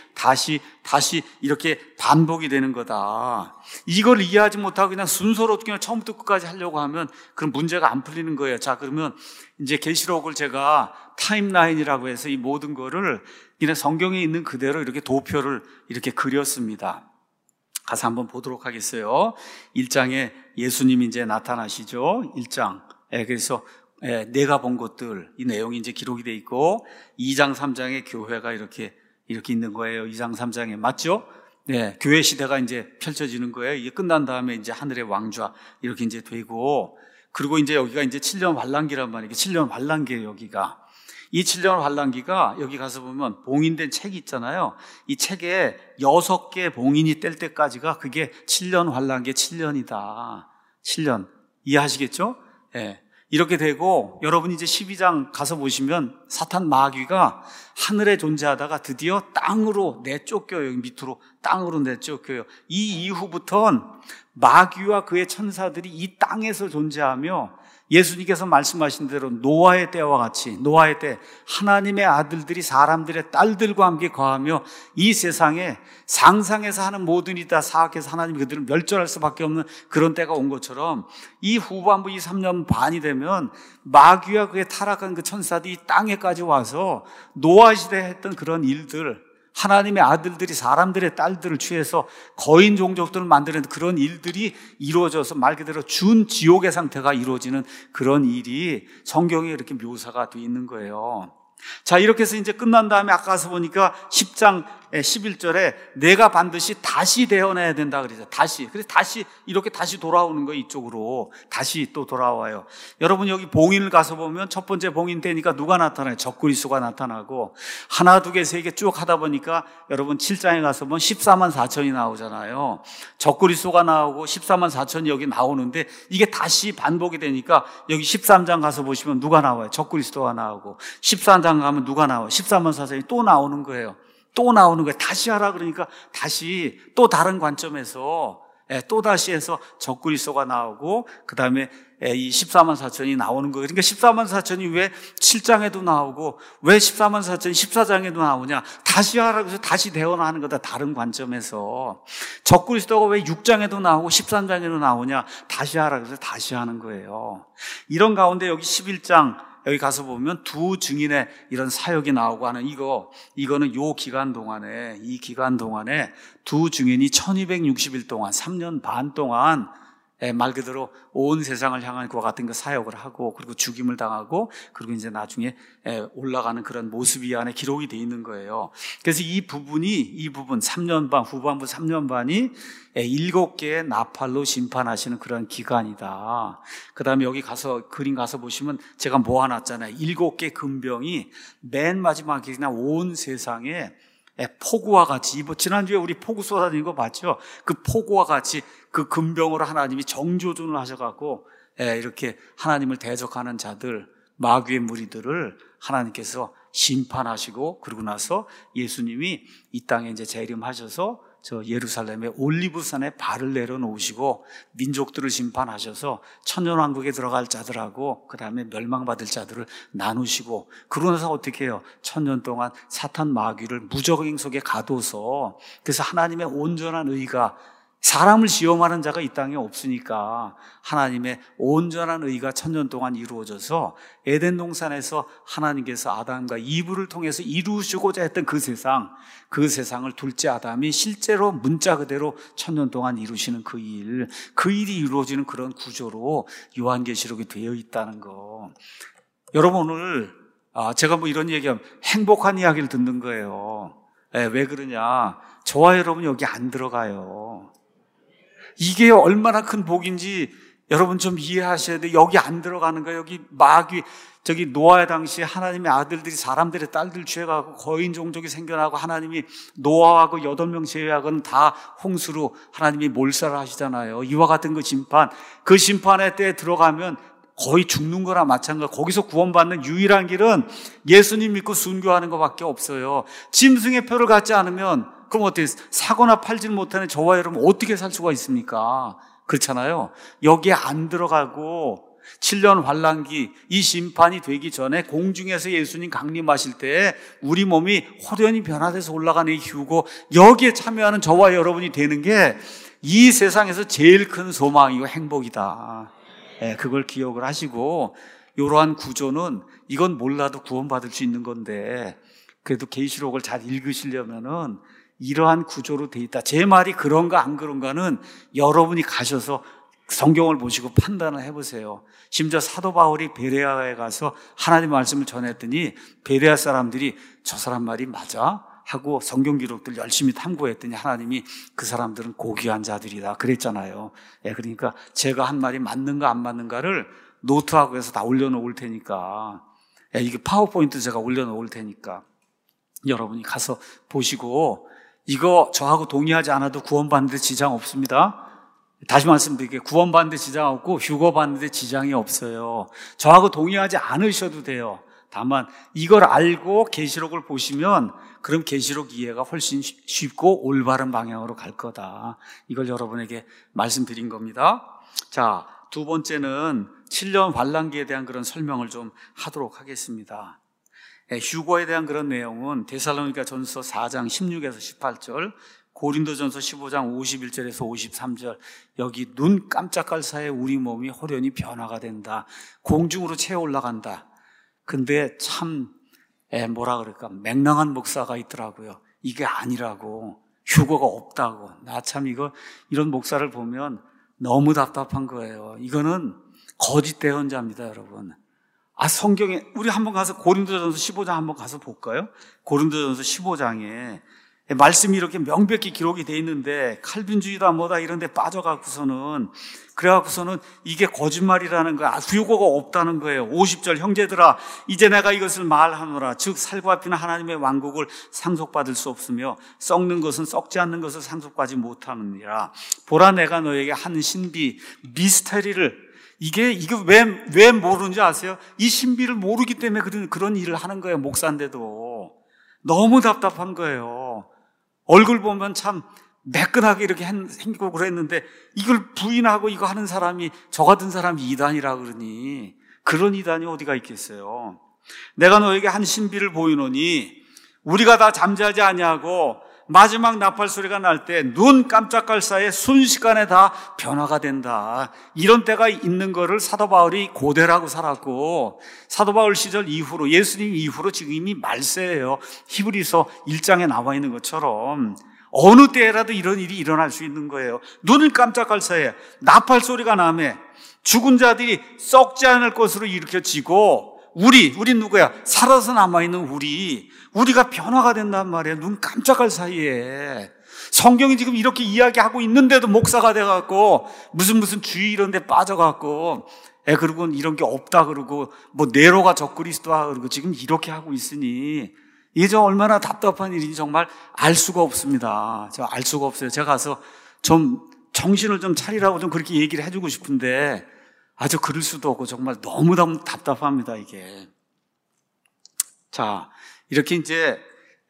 이렇게 반복이 되는 거다. 이걸 이해하지 못하고 그냥 순서로 그냥 처음부터 끝까지 하려고 하면 그런 문제가 안 풀리는 거예요. 자, 그러면 이제 계시록을 제가 타임라인이라고 해서 이 모든 거를 그냥 성경에 있는 그대로 이렇게 도표를 이렇게 그렸습니다. 가서 한번 보도록 하겠어요. 1장에 예수님이 이제 나타나시죠. 1장. 그래서 내가 본 것들 이 내용이 이제 기록이 돼 있고 2장 3장에 교회가 이렇게 있는 거예요. 2장 3장에 맞죠? 교회 시대가 이제 펼쳐지는 거예요. 이게 끝난 다음에 이제 하늘의 왕좌 이렇게 이제 되고 그리고 이제 여기가 이제 7년 환란기란 말이에요. 7년 환란기예요, 여기가. 이 7년 환란기가 여기 가서 보면 봉인된 책이 있잖아요. 이 책에 6개 봉인이 뗄 때까지가 그게 7년 환란기의 7년이다. 7년. 이해하시겠죠? 이렇게 되고 여러분이 이제 12장 가서 보시면 사탄 마귀가 하늘에 존재하다가 드디어 땅으로 내쫓겨요. 여기 밑으로 땅으로 내쫓겨요. 이 이후부터는 마귀와 그의 천사들이 이 땅에서 존재하며 예수님께서 말씀하신 대로 노아의 때와 같이 노아의 때 하나님의 아들들이 사람들의 딸들과 함께 거하며 이 세상에 상상해서 하는 모든 일이 다 사악해서 하나님이 그들을 멸절할 수밖에 없는 그런 때가 온 것처럼 이 후반부 이 3년 반이 되면 마귀와 그의 타락한 그 천사들이 이 땅에까지 와서 노아 시대에 했던 그런 일들 하나님의 아들들이 사람들의 딸들을 취해서 거인 종족들을 만드는 그런 일들이 이루어져서 말 그대로 준지옥의 상태가 이루어지는 그런 일이 성경에 이렇게 묘사가 되어 있는 거예요. 자, 이렇게 해서 이제 끝난 다음에 아까 가서 보니까 10장 11절에 내가 반드시 다시 대언해야 된다 그러죠. 그래서 다시 이렇게 다시 돌아오는 거예요. 이쪽으로 다시 또 돌아와요. 여러분 여기 봉인을 가서 보면 첫 번째 봉인 되니까 누가 나타나요? 적그리스도가 나타나고 하나 두 개 세 개 쭉 하다 보니까 여러분 7장에 가서 보면 14만 4천이 나오잖아요. 적그리스도가 나오고 14만 4천이 여기 나오는데 이게 다시 반복이 되니까 여기 13장 가서 보시면 누가 나와요? 적그리스도가 나오고 14장 가면 누가 나와요? 14만 4천이 또 나오는 거예요. 또 나오는 거예요. 다시 하라 그러니까 다시 또 다른 관점에서 또 다시 해서 적그리스도가 나오고 그 다음에 이 14만 4천이 나오는 거예요. 그러니까 14만 4천이 왜 7장에도 나오고 왜 14만 4천이 14장에도 나오냐? 다시 하라고 해서 다시 대언하는 거다. 다른 관점에서. 적그리스도가 왜 6장에도 나오고 13장에도 나오냐? 다시 하라고 해서 다시 하는 거예요. 이런 가운데 여기 11장 여기 가서 보면 두 증인의 이런 사역이 나오고 하는 이거는 이 기간 동안에 두 증인이 1260일 동안 3년 반 동안 말 그대로 온 세상을 향한 그와 같은 그 사역을 하고, 그리고 죽임을 당하고, 그리고 이제 나중에 올라가는 그런 모습이 안에 기록이 되어 있는 거예요. 그래서 이 부분 3년 반, 후반부 3년 반이 7개의 나팔로 심판하시는 그런 기간이다. 그 다음에 여기 그림 가서 보시면 제가 모아놨잖아요. 7개 금병이 맨 마지막에 그냥 온 세상에 폭우와 같이, 지난주에 우리 폭우 쏟아지는 거 봤죠? 그 폭우와 같이 그 금병으로 하나님이 정조준을 하셔갖고 이렇게 하나님을 대적하는 자들, 마귀의 무리들을 하나님께서 심판하시고, 그러고 나서 예수님이 이 땅에 이제 재림하셔서 저 예루살렘의 올리브산에 발을 내려놓으시고 민족들을 심판하셔서 천년왕국에 들어갈 자들하고 그 다음에 멸망받을 자들을 나누시고, 그러고 나서 어떻게 해요? 천년 동안 사탄 마귀를 무적행 속에 가둬서, 그래서 하나님의 온전한 의가, 사람을 시험하는 자가 이 땅에 없으니까 하나님의 온전한 의가 천년 동안 이루어져서 에덴 동산에서 하나님께서 아담과 이브를 통해서 이루시고자 했던 그 세상을 둘째 아담이 실제로 문자 그대로 천년 동안 이루시는 그 일이 이루어지는 그런 구조로 요한계시록이 되어 있다는 거. 여러분, 오늘 제가 이런 얘기하면 행복한 이야기를 듣는 거예요. 왜 그러냐? 저와 여러분 여기 안 들어가요. 이게 얼마나 큰 복인지 여러분 좀 이해하셔야 돼요. 여기 안 들어가는 거예요. 여기 마귀, 저기 노아의 당시에 하나님의 아들들이 사람들의 딸들 취해가고 거인 종족이 생겨나고, 하나님이 노아하고 8명 제외하고는 다 홍수로 하나님이 몰살을 하시잖아요. 이와 같은 그 심판의 때에 들어가면 거의 죽는 거나 마찬가지. 거기서 구원받는 유일한 길은 예수님 믿고 순교하는 것밖에 없어요. 짐승의 표를 갖지 않으면 그럼 어떻게 사거나 팔질 못하는 저와 여러분 어떻게 살 수가 있습니까? 그렇잖아요. 여기에 안 들어가고 7년 환란기, 이 심판이 되기 전에 공중에서 예수님 강림하실 때 우리 몸이 호련히 변화돼서 올라가는 이 휴고, 여기에 참여하는 저와 여러분이 되는 게 이 세상에서 제일 큰 소망이고 행복이다. 그걸 기억을 하시고, 이러한 구조는 이건 몰라도 구원받을 수 있는 건데, 그래도 계시록을 잘 읽으시려면은 이러한 구조로 돼 있다. 제 말이 그런가 안 그런가는 여러분이 가셔서 성경을 보시고 판단을 해보세요. 심지어 사도 바울이 베레아에 가서 하나님의 말씀을 전했더니 베레아 사람들이 저 사람 말이 맞아? 하고 성경 기록들 열심히 탐구했더니 하나님이 그 사람들은 고귀한 자들이다 그랬잖아요. 그러니까 제가 한 말이 맞는가 안 맞는가를 노트하고 해서 다 올려놓을 테니까, 이게 파워포인트 제가 올려놓을 테니까 여러분이 가서 보시고, 이거 저하고 동의하지 않아도 구원받는 데 지장 없습니다. 다시 말씀드릴게요. 구원받는 데 지장 없고 휴거받는 데 지장이 없어요. 저하고 동의하지 않으셔도 돼요. 다만 이걸 알고 계시록을 보시면 그럼 계시록 이해가 훨씬 쉽고 올바른 방향으로 갈 거다. 이걸 여러분에게 말씀드린 겁니다. 자, 두 번째는 7년 환란기에 대한 그런 설명을 좀 하도록 하겠습니다. 휴거에 대한 그런 내용은 데살로니가 전서 4장 16에서 18절, 고린도전서 15장 51절에서 53절, 여기 눈 깜짝할 사이에 우리 몸이 호련히 변화가 된다. 공중으로 채워 올라간다. 근데 참 맹랑한 목사가 있더라고요. 이게 아니라고, 휴거가 없다고. 나 참 이런 목사를 보면 너무 답답한 거예요. 이거는 거짓 대언자입니다, 여러분. 성경에 우리 한번 가서 고린도전서 15장 한번 가서 볼까요? 고린도전서 15장에 말씀이 이렇게 명백히 기록이 돼 있는데 칼빈주의다 뭐다 이런 데 빠져갖고서는 이게 거짓말이라는 거야. 휴거가 없다는 거예요. 50절, 형제들아 이제 내가 이것을 말하노라. 즉 살과 피는 하나님의 왕국을 상속받을 수 없으며 썩는 것은 썩지 않는 것을 상속받지 못하느니라. 보라 내가 너에게 한 신비 미스테리를, 이게 왜 모르는지 아세요? 이 신비를 모르기 때문에 그런 일을 하는 거예요. 목사인데도 너무 답답한 거예요. 얼굴 보면 참 매끈하게 이렇게 생기고 그랬는데 이걸 부인하고 이거 하는 사람이, 저 같은 사람이 이단이라 그러니, 그런 이단이 어디가 있겠어요? 내가 너에게 한 신비를 보이노니 우리가 다 잠자지 아니하고 마지막 나팔 소리가 날 때 눈 깜짝할 사이에 순식간에 다 변화가 된다. 이런 때가 있는 거를 사도 바울이 고대라고 살았고, 사도 바울 시절 이후로, 예수님 이후로 지금 이미 말세예요. 히브리서 1장에 나와 있는 것처럼 어느 때라도 이런 일이 일어날 수 있는 거예요. 눈을 깜짝할 사이에 나팔 소리가 나며 죽은 자들이 썩지 않을 것으로 일으켜지고, 우린 누구야? 살아서 남아있는 우리가 변화가 된단 말이에요. 눈 깜짝할 사이에. 성경이 지금 이렇게 이야기하고 있는데도 목사가 돼갖고 무슨 주의 이런 데 빠져갖고 그리고 이런 게 없다 그러고 네로가 적그리스도다 그러고 지금 이렇게 하고 있으니 이게 좀 얼마나 답답한 일인지 정말 알 수가 없습니다. 저 알 수가 없어요. 제가 가서 좀 정신을 좀 차리라고 좀 그렇게 얘기를 해주고 싶은데 아주 그럴 수도 없고 정말 너무너무 답답합니다, 이게. 자, 이렇게 이제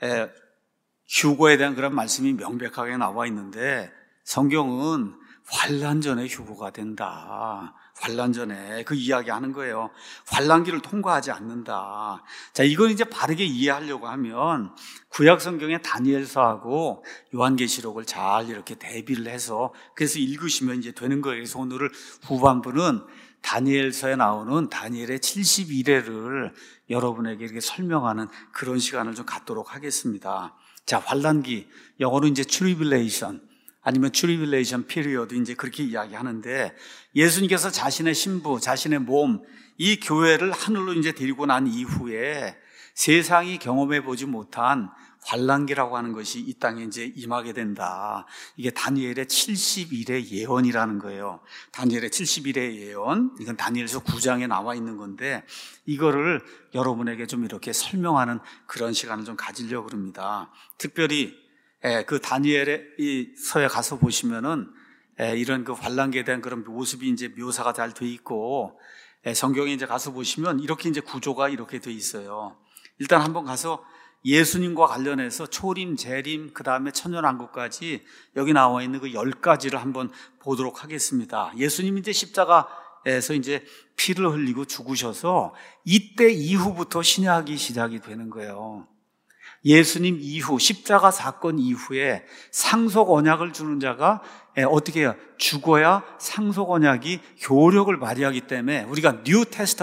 휴거에 대한 그런 말씀이 명백하게 나와 있는데 성경은 환난 전에 휴거가 된다. 환난 전에 그 이야기하는 거예요. 환난기를 통과하지 않는다. 자, 이건 이제 바르게 이해하려고 하면 구약 성경의 다니엘서하고 요한계시록을 잘 이렇게 대비를 해서 그래서 읽으시면 이제 되는 거예요. 그래서 오늘 후반부는 다니엘서에 나오는 다니엘의 71회를 여러분에게 이렇게 설명하는 그런 시간을 좀 갖도록 하겠습니다. 자, 환난기, 영어로 이제 트리빌레이션 아니면 트리빌레이션 피리어드 이제 그렇게 이야기하는데 예수님께서 자신의 신부, 자신의 몸, 이 교회를 하늘로 이제 데리고 난 이후에 세상이 경험해 보지 못한 환난기라고 하는 것이 이 땅에 이제 임하게 된다. 이게 다니엘의 70일의 예언이라는 거예요. 다니엘의 70일의 예언, 이건 다니엘서 9장에 나와 있는 건데 이거를 여러분에게 좀 이렇게 설명하는 그런 시간을 좀 가지려고 합니다. 특별히 그 다니엘의 이 서에 가서 보시면은 이런 그 환난기에 대한 그런 모습이 이제 묘사가 잘 돼 있고 성경에 이제 가서 보시면 이렇게 이제 구조가 이렇게 돼 있어요. 일단 한번 가서 예수님과 관련해서 초림, 재림, 그 다음에 천년왕국까지 여기 나와 있는 그 10가지를 한번 보도록 하겠습니다. 예수님이 이제 십자가에서 이제 피를 흘리고 죽으셔서 이때 이후부터 신약이 시작이 되는 거예요. 예수님 이후, 십자가 사건 이후에 상속 언약을 주는 자가 어떻게 해요? 죽어야 상속 언약이 효력을 발휘하기 때문에 우리가 뉴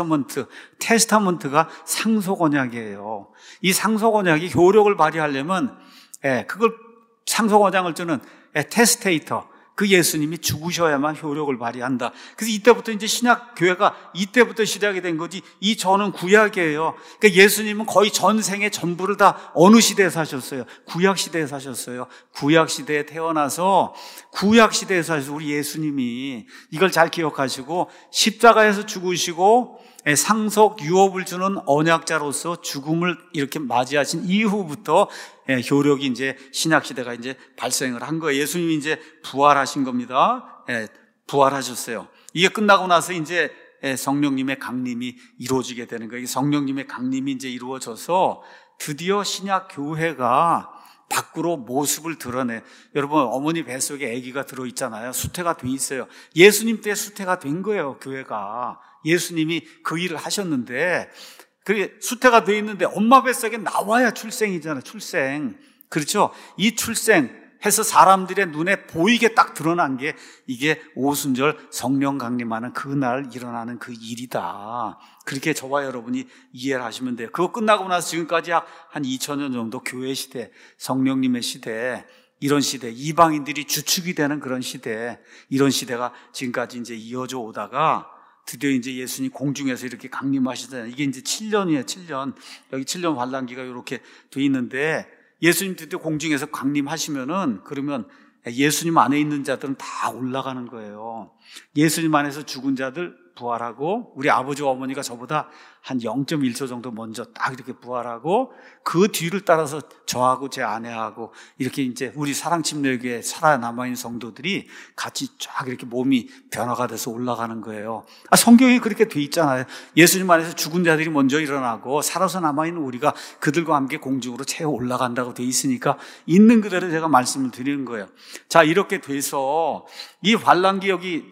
테스타먼트가 상속 언약이에요. 이 상속 언약이 효력을 발휘하려면 그걸 상속 언약을 주는 테스테이터, 그 예수님이 죽으셔야만 효력을 발휘한다. 그래서 이때부터 이제 신약 교회가 이때부터 시작이 된 거지, 이 전은 구약이에요. 그러니까 예수님은 거의 전생의 전부를 다 어느 시대에 사셨어요? 구약 시대에 사셨어요. 구약 시대에 태어나서 구약 시대에 사셔서 우리 예수님이 이걸 잘 기억하시고 십자가에서 죽으시고 상속 유업을 주는 언약자로서 죽음을 이렇게 맞이하신 이후부터 효력이 이제 신약 시대가 이제 발생을 한 거예요. 예수님이 이제 부활하신 겁니다. 부활하셨어요. 이게 끝나고 나서 이제 성령님의 강림이 이루어지게 되는 거예요. 성령님의 강림이 이제 이루어져서 드디어 신약 교회가 밖으로 모습을 드러내. 여러분, 어머니 뱃속에 아기가 들어있잖아요. 수태가 돼 있어요. 예수님 때 수태가 된 거예요, 교회가. 예수님이 그 일을 하셨는데, 그게 수태가 돼 있는데 엄마 뱃속에 나와야 출생이잖아요, 출생. 그렇죠? 이 출생해서 사람들의 눈에 보이게 딱 드러난 게 이게 오순절 성령 강림하는 그날 일어나는 그 일이다. 그렇게 저와 여러분이 이해를 하시면 돼요. 그거 끝나고 나서 지금까지 한 2000년 정도 교회 시대, 성령님의 시대, 이런 시대, 이방인들이 주축이 되는 그런 시대, 이런 시대가 지금까지 이제 이어져 오다가 드디어 이제 예수님 공중에서 이렇게 강림하시잖아요. 이게 이제 7년이에요, 7년. 여기 7년 환난기가 이렇게 돼 있는데 예수님 드디어 공중에서 강림하시면은 그러면 예수님 안에 있는 자들은 다 올라가는 거예요. 예수님 안에서 죽은 자들 부활하고 우리 아버지와 어머니가 저보다 한 0.1초 정도 먼저 딱 이렇게 부활하고 그 뒤를 따라서 저하고 제 아내하고 이렇게 이제 우리 사랑침례교회 살아남아있는 성도들이 같이 쫙 이렇게 몸이 변화가 돼서 올라가는 거예요. 성경이 그렇게 돼 있잖아요. 예수님 안에서 죽은 자들이 먼저 일어나고 살아서 남아있는 우리가 그들과 함께 공중으로 채워 올라간다고 돼 있으니까 있는 그대로 제가 말씀을 드리는 거예요. 자, 이렇게 돼서 이 환난기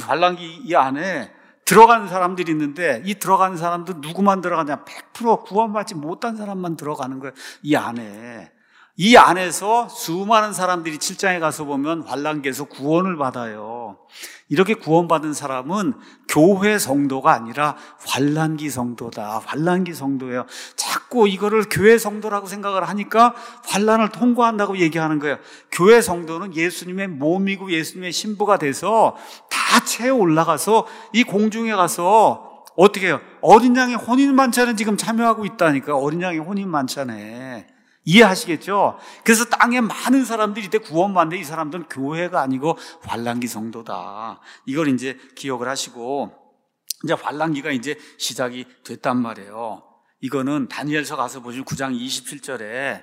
이 안에 들어가는 사람들이 있는데 이 들어가는 사람도 누구만 들어가냐? 100% 구원받지 못한 사람만 들어가는 거예요. 이 안에. 이 안에서 수많은 사람들이 7장에 가서 보면 환난기에서 구원을 받아요. 이렇게 구원받은 사람은 교회 성도가 아니라 환난기 성도다. 환난기 성도예요. 자꾸 이거를 교회 성도라고 생각을 하니까 환난을 통과한다고 얘기하는 거예요. 교회 성도는 예수님의 몸이고 예수님의 신부가 돼서 다 채워 올라가서 이 공중에 가서 어떻게 해요? 어린 양의 혼인 만찬에 지금 참여하고 있다니까. 어린 양의 혼인 만찬에. 이해하시겠죠? 그래서 땅에 많은 사람들이 이때 구원받는데 이 사람들은 교회가 아니고 환난기 성도다. 이걸 이제 기억을 하시고, 이제 환난기가 이제 시작이 됐단 말이에요. 이거는 다니엘서 가서 보시면 9장 27절에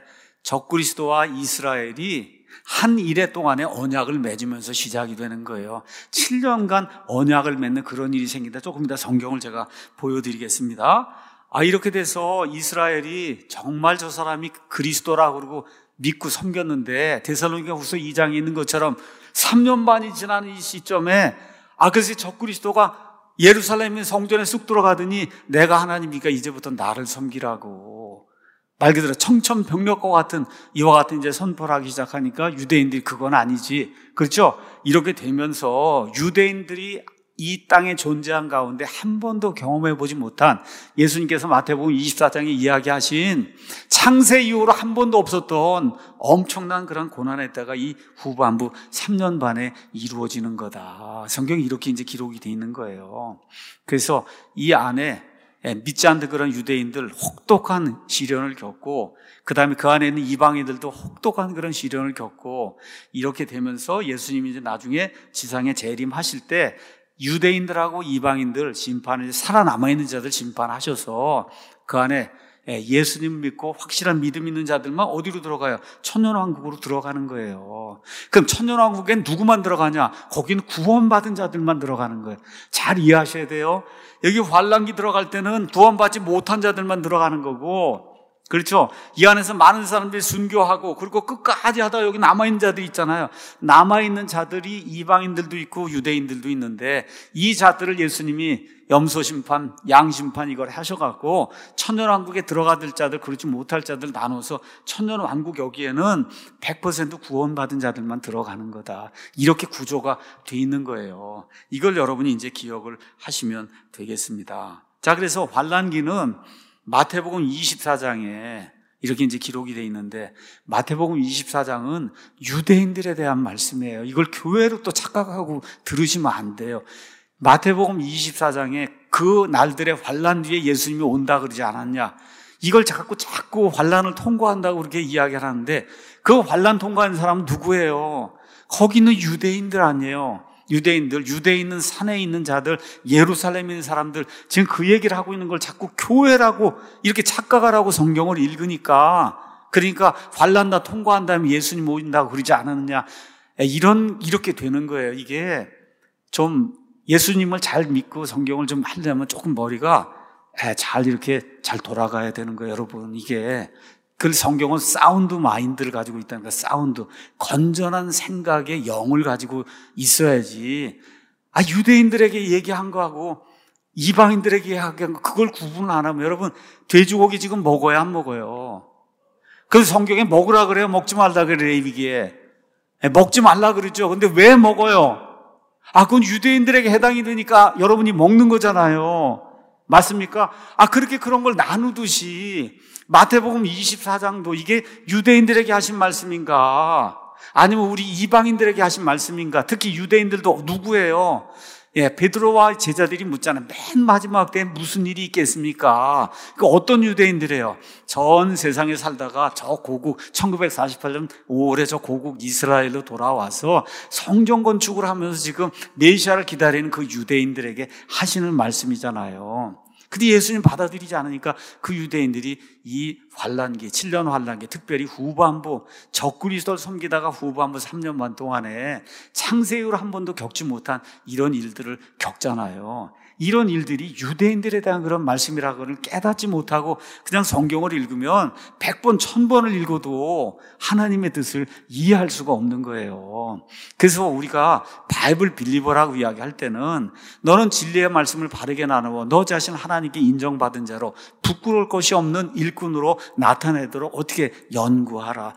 적그리스도와 이스라엘이 한 일해 동안에 언약을 맺으면서 시작이 되는 거예요. 7년간 언약을 맺는 그런 일이 생긴다. 조금 이따 성경을 제가 보여드리겠습니다. 이렇게 돼서 이스라엘이 정말 저 사람이 그리스도라고 그러고 믿고 섬겼는데, 데살로니가후서 2장에 있는 것처럼 3년 반이 지난 이 시점에 그래서 적그리스도가 예루살렘의 성전에 쑥 들어가더니 내가 하나님이니까 이제부터 나를 섬기라고 말 그대로 청천벽력과 같은 이와 같은 이제 선포를 하기 시작하니까 유대인들이 그건 아니지, 그렇죠? 이렇게 되면서 유대인들이 이 땅에 존재한 가운데 한 번도 경험해 보지 못한, 예수님께서 마태복음 24장에 이야기하신 창세 이후로 한 번도 없었던 엄청난 그런 고난의 때가 이 후반부 3년 반에 이루어지는 거다. 성경이 이렇게 이제 기록이 되어 있는 거예요. 그래서 이 안에 믿지 않는 그런 유대인들 혹독한 시련을 겪고, 그 다음에 그 안에 있는 이방인들도 혹독한 그런 시련을 겪고, 이렇게 되면서 예수님이 이제 나중에 지상에 재림하실 때 유대인들하고 이방인들 심판을, 살아남아있는 자들 심판하셔서 그 안에 예수님 믿고 확실한 믿음 있는 자들만 어디로 들어가요? 천년왕국으로 들어가는 거예요. 그럼 천년왕국엔 누구만 들어가냐? 거기는 구원받은 자들만 들어가는 거예요. 잘 이해하셔야 돼요. 여기 환난기 들어갈 때는 구원받지 못한 자들만 들어가는 거고, 그렇죠? 이 안에서 많은 사람들이 순교하고 그리고 끝까지 하다 여기 남아있는 자들이 있잖아요. 남아있는 자들이 이방인들도 있고 유대인들도 있는데, 이 자들을 예수님이 염소심판, 양심판 이걸 하셔갖고 천년왕국에 들어가들 자들, 그렇지 못할 자들 나눠서 천년왕국 여기에는 100% 구원받은 자들만 들어가는 거다. 이렇게 구조가 돼 있는 거예요. 이걸 여러분이 이제 기억을 하시면 되겠습니다. 자, 그래서 환난기는 마태복음 24장에 이렇게 이제 기록이 되어 있는데, 마태복음 24장은 유대인들에 대한 말씀이에요. 이걸 교회로 또 착각하고 들으시면 안 돼요. 마태복음 24장에 그 날들의 환난 뒤에 예수님이 온다 그러지 않았냐? 이걸 자꾸 환난을 통과한다고 그렇게 이야기를 하는데, 그 환난 통과하는 사람은 누구예요? 거기는 유대인들 아니에요. 유대인들, 유대에 있는 산에 있는 자들, 예루살렘에 있는 사람들, 지금 그 얘기를 하고 있는 걸 자꾸 교회라고 이렇게 착각하라고 성경을 읽으니까, 그러니까 환난 다 통과한 다음에 예수님 오신다고 그러지 않았느냐, 이렇게 되는 거예요. 이게 좀 예수님을 잘 믿고 성경을 좀 하려면 조금 머리가 이렇게 잘 돌아가야 되는 거예요, 여러분. 이게 그 성경은 사운드 마인드를 가지고 있다는 거예요. 사운드, 건전한 생각의 영을 가지고 있어야지. 유대인들에게 얘기한 거하고 이방인들에게 얘기한 거, 그걸 구분을 안 하면, 여러분, 돼지고기 지금 먹어야 안 먹어요? 그래서 성경에 먹으라 그래요? 먹지 말라 그래요? 이게 먹지 말라 그러죠. 근데 왜 먹어요? 그건 유대인들에게 해당이 되니까 여러분이 먹는 거잖아요. 맞습니까? 그렇게 그런 걸 나누듯이 마태복음 24장도 이게 유대인들에게 하신 말씀인가? 아니면 우리 이방인들에게 하신 말씀인가? 특히 유대인들도 누구예요? 베드로와 제자들이 묻잖아요. 맨 마지막 때 무슨 일이 있겠습니까? 어떤 유대인들이에요? 전 세상에 살다가 저 고국 1948년 5월에 저 고국 이스라엘로 돌아와서 성전 건축을 하면서 지금 메시아를 기다리는 그 유대인들에게 하시는 말씀이잖아요. 근데 예수님 받아들이지 않으니까 그 유대인들이 이 환난기, 7년 환난기, 특별히 후반부 적그리스도를 섬기다가 후반부 3년 반 동안에 창세 이후로 한 번도 겪지 못한 이런 일들을 겪잖아요. 이런 일들이 유대인들에 대한 그런 말씀이라고는 깨닫지 못하고 그냥 성경을 읽으면 100번, 1000번을 읽어도 하나님의 뜻을 이해할 수가 없는 거예요. 그래서 우리가 바이블 빌리버라고 이야기할 때는 너는 진리의 말씀을 바르게 나누어 너 자신 하나님께 인정받은 자로 부끄러울 것이 없는 일꾼으로 나타내도록 어떻게 연구하라.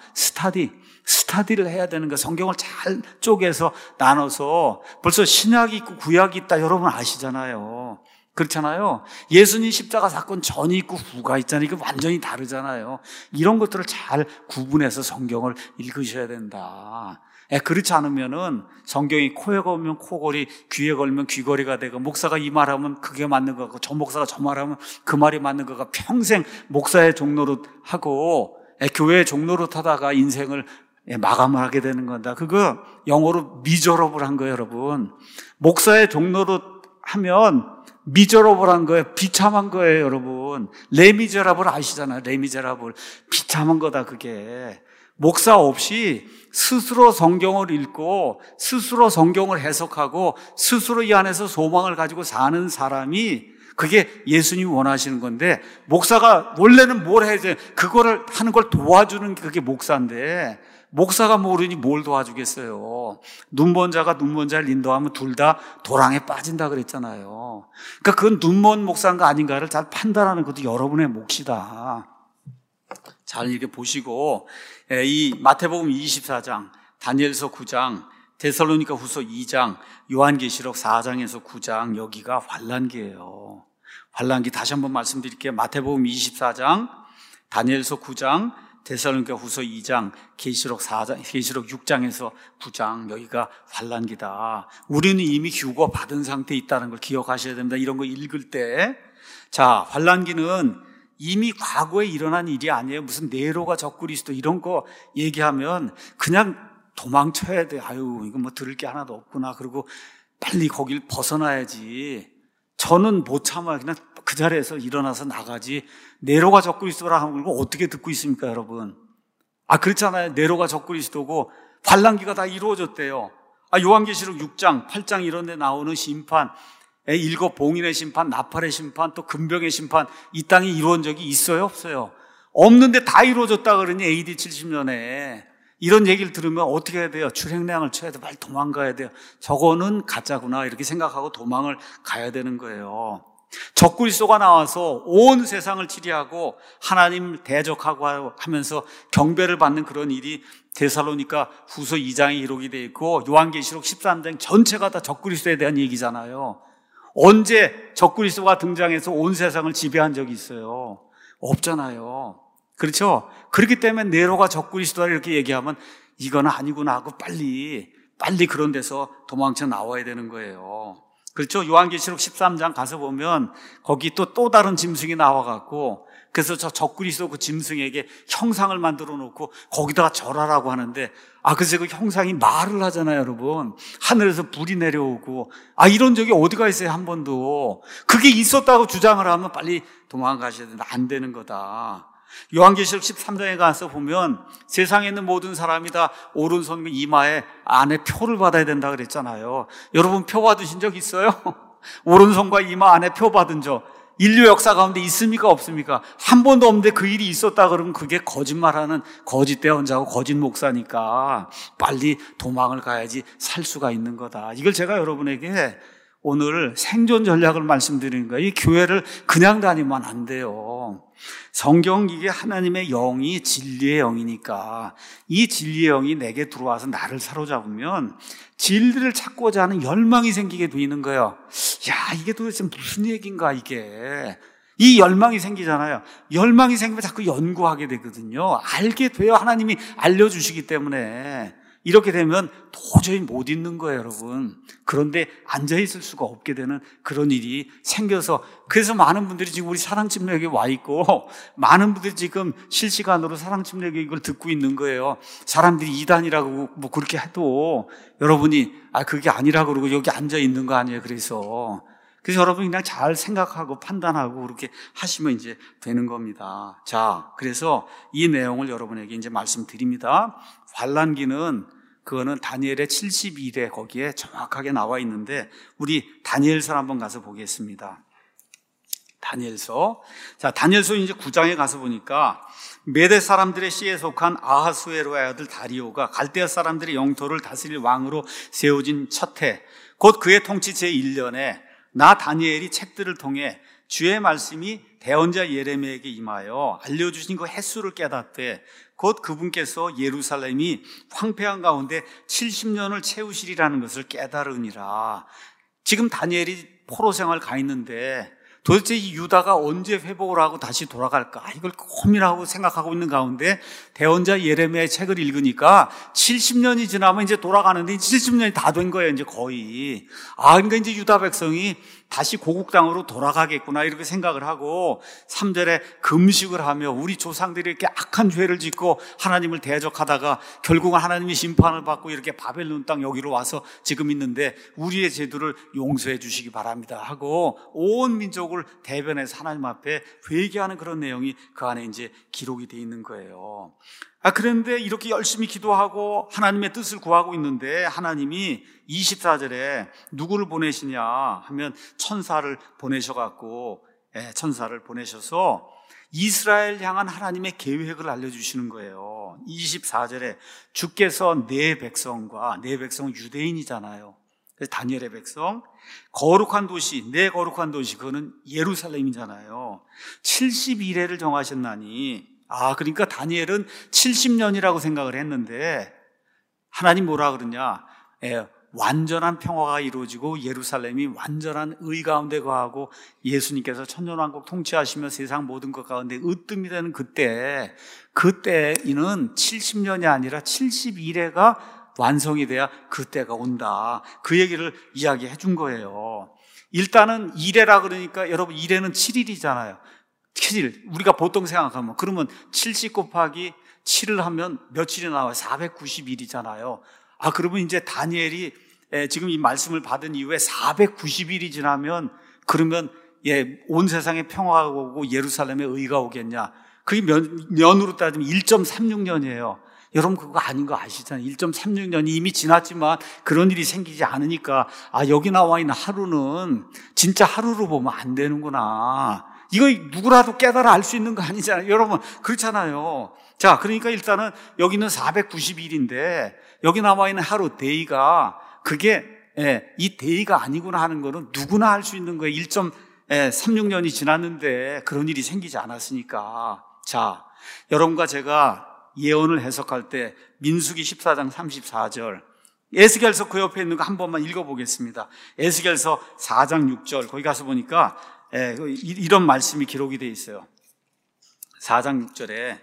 스타디를 해야 되는 거. 성경을 잘 쪼개서 나눠서 벌써 신약이 있고 구약이 있다 여러분 아시잖아요. 그렇잖아요. 예수님 십자가 사건 전이 있고 후가 있잖아요. 이거 완전히 다르잖아요. 이런 것들을 잘 구분해서 성경을 읽으셔야 된다. 그렇지 않으면은 성경이 코에 걸면 코걸이, 귀에 걸면 귀걸이가 되고, 목사가 이 말하면 그게 맞는 거 같고, 저 목사가 저 말하면 그 말이 맞는 거가 평생 목사의 종로릇 하고 교회의 종로릇 하다가 인생을 마감을 하게 되는 건다. 그거 영어로 미저러블한 거예요, 여러분. 목사의 종로릇 하면 미저러블한 거예요. 비참한 거예요, 여러분. 레미제라블 아시잖아요. 레미제라블. 비참한 거다, 그게. 목사 없이 스스로 성경을 읽고 스스로 성경을 해석하고 스스로 이 안에서 소망을 가지고 사는 사람이 그게 예수님이 원하시는 건데, 목사가 원래는 뭘 해야 돼? 그거를 하는 걸 도와주는 게 그게 목사인데, 목사가 모르니 뭘 도와주겠어요. 눈먼 자가 눈먼 자를 인도하면 둘 다 도랑에 빠진다 그랬잖아요. 그러니까 그건 눈먼 목사인가 아닌가를 잘 판단하는 것도 여러분의 몫이다. 잘 이렇게 보시고, 이 마태복음 24장, 다니엘서 9장, 데살로니가 후서 2장, 요한계시록 4장에서 9장, 여기가 환란기예요. 환란기 다시 한번 말씀드릴게요. 마태복음 24장, 다니엘서 9장, 데살로니가 후서 2장, 계시록 4장, 계시록 6장에서 9장, 여기가 환란기다. 우리는 이미 휴거 받은 상태에 있다는 걸 기억하셔야 됩니다. 이런 거 읽을 때. 자, 환란기는 이미 과거에 일어난 일이 아니에요. 무슨 네로가 적그리스도 이런 거 얘기하면 그냥 도망쳐야 돼. 아유, 이거 뭐 들을 게 하나도 없구나. 그리고 빨리 거길 벗어나야지. 저는 못 참아요. 그냥 그 자리에서 일어나서 나가지. 네로가 적그리스도라 하는 걸 어떻게 듣고 있습니까, 여러분? 그렇잖아요. 네로가 적그리스도고 환란기가 다 이루어졌대요. 요한계시록 6장, 8장 이런 데 나오는 심판, 일곱 봉인의 심판, 나팔의 심판, 또 금병의 심판, 이 땅에 이루어진 적이 있어요, 없어요? 없는데 다 이루어졌다 그러니 AD 70년에 이런 얘기를 들으면 어떻게 해야 돼요? 출행량을 쳐야 돼. 빨리 도망가야 돼요. 저거는 가짜구나 이렇게 생각하고 도망을 가야 되는 거예요. 적그리스도가 나와서 온 세상을 치리하고 하나님 대적하고 하면서 경배를 받는 그런 일이 데살로니가 후서 2장에 기록이 되어 있고, 요한계시록 13장 전체가 다 적그리스도에 대한 얘기잖아요. 언제 적그리스도가 등장해서 온 세상을 지배한 적이 있어요? 없잖아요. 그렇죠? 그렇기 때문에 네로가 적그리스도다 이렇게 얘기하면 이건 아니구나 하고 빨리 그런 데서 도망쳐 나와야 되는 거예요. 그렇죠? 요한계시록 13장 가서 보면 거기 또 다른 짐승이 나와갖고, 그래서 저 적그리스도 그 짐승에게 형상을 만들어 놓고 거기다가 절하라고 하는데, 그래서 그 형상이 말을 하잖아요, 여러분. 하늘에서 불이 내려오고. 이런 적이 어디가 있어요, 한 번도. 그게 있었다고 주장을 하면 빨리 도망가셔야 된다. 안 되는 거다. 요한계시록 13장에 가서 보면 세상에 있는 모든 사람이 다 오른손 이마에 안에 표를 받아야 된다 그랬잖아요. 여러분 표 받으신 적 있어요? 오른손과 이마 안에 표 받은 적 인류 역사 가운데 있습니까, 없습니까? 한 번도 없는데 그 일이 있었다 그러면 그게 거짓말하는 거짓 대언자고 거짓 목사니까 빨리 도망을 가야지 살 수가 있는 거다. 이걸 제가 여러분에게 오늘 생존 전략을 말씀드리는 거예요. 이 교회를 그냥 다니면 안 돼요. 성경, 이게 하나님의 영이 진리의 영이니까 이 진리의 영이 내게 들어와서 나를 사로잡으면 진리를 찾고자 하는 열망이 생기게 되는 거예요. 이게 도대체 무슨 얘기인가 이게. 이 열망이 생기잖아요. 열망이 생기면 자꾸 연구하게 되거든요. 알게 돼요. 하나님이 알려주시기 때문에. 이렇게 되면 도저히 못 있는 거예요, 여러분. 그런데 앉아있을 수가 없게 되는 그런 일이 생겨서, 그래서 많은 분들이 지금 우리 사랑침례교회에 와 있고, 많은 분들이 지금 실시간으로 사랑침례교회 이걸 듣고 있는 거예요. 사람들이 이단이라고 뭐 그렇게 해도 여러분이 그게 아니라고 그러고 여기 앉아있는 거 아니에요. 그래서 여러분이 그냥 잘 생각하고 판단하고 그렇게 하시면 이제 되는 겁니다. 자, 그래서 이 내용을 여러분에게 이제 말씀드립니다. 환란기는 그거는 다니엘의 72대 거기에 정확하게 나와 있는데 우리 다니엘서 한번 가서 보겠습니다. 다니엘서. 자, 다니엘서 이제 9장에 가서 보니까 메대 사람들의 씨에 속한 아하수에로의 아들 다리오가 갈대아 사람들의 영토를 다스릴 왕으로 세워진 첫 해, 곧 그의 통치 제1년에 나 다니엘이 책들을 통해 주의 말씀이 대언자 예레미야에게 임하여 알려주신 그 횟수를 깨닫되 곧 그분께서 예루살렘이 황폐한 가운데 70년을 채우시리라는 것을 깨달으니라. 지금 다니엘이 포로 생활 가 있는데 도대체 이 유다가 언제 회복을 하고 다시 돌아갈까? 이걸 고민하고 생각하고 있는 가운데 대언자 예레미야의 책을 읽으니까 70년이 지나면 이제 돌아가는데 70년이 다 된 거예요, 이제 거의. 그러니까 이제 유다 백성이 다시 고국 땅으로 돌아가겠구나 이렇게 생각을 하고 3절에 금식을 하며 우리 조상들이 이렇게 악한 죄를 짓고 하나님을 대적하다가 결국은 하나님의 심판을 받고 이렇게 바벨론 땅 여기로 와서 지금 있는데 우리의 죄들을 용서해 주시기 바랍니다 하고 온 민족을 대변해서 하나님 앞에 회개하는 그런 내용이 그 안에 이제 기록이 돼 있는 거예요. 그런데 이렇게 열심히 기도하고 하나님의 뜻을 구하고 있는데 하나님이 24절에 누구를 보내시냐 하면 천사를 보내셔갖고 천사를 보내셔서 이스라엘 향한 하나님의 계획을 알려주시는 거예요. 24절에 주께서 내 백성과 내 백성은 유대인이잖아요. 그래서 다니엘의 백성 거룩한 도시, 내 거룩한 도시 그거는 예루살렘이잖아요. 71회를 정하셨나니 그러니까 다니엘은 70년이라고 생각을 했는데 하나님 뭐라 그러냐? 완전한 평화가 이루어지고 예루살렘이 완전한 의 가운데 거하고 예수님께서 천년왕국 통치하시며 세상 모든 것 가운데 으뜸이 되는 그때에는 70년이 아니라 71회가 완성이 돼야 그때가 온다. 그 얘기를 이야기해 준 거예요. 일단은 1회라 그러니까 여러분 1회는 7일이잖아요. 7일. 우리가 보통 생각하면 그러면 70 곱하기 7을 하면 며칠이 나와요? 490일이잖아요. 그러면 이제 다니엘이 지금 이 말씀을 받은 이후에 490일이 지나면 그러면 온 세상에 평화가 오고 예루살렘에 의가 오겠냐? 그게 년으로 따지면 1.36년이에요. 여러분 그거 아닌 거 아시잖아요. 1.36년이 이미 지났지만 그런 일이 생기지 않으니까 여기 나와 있는 하루는 진짜 하루로 보면 안 되는구나. 이거 누구라도 깨달아 알 수 있는 거 아니잖아요. 여러분 그렇잖아요. 자, 그러니까 일단은 여기는 490일인데 여기 나와 있는 하루 데이가 그게 이 데이가 아니구나 하는 거는 누구나 알 수 있는 거예요. 1.36년이 지났는데 그런 일이 생기지 않았으니까. 자, 여러분과 제가 예언을 해석할 때 민수기 14장 34절 에스겔서 그 옆에 있는 거 한 번만 읽어보겠습니다. 에스겔서 4장 6절 거기 가서 보니까 이런 말씀이 기록이 되어 있어요. 4장 6절에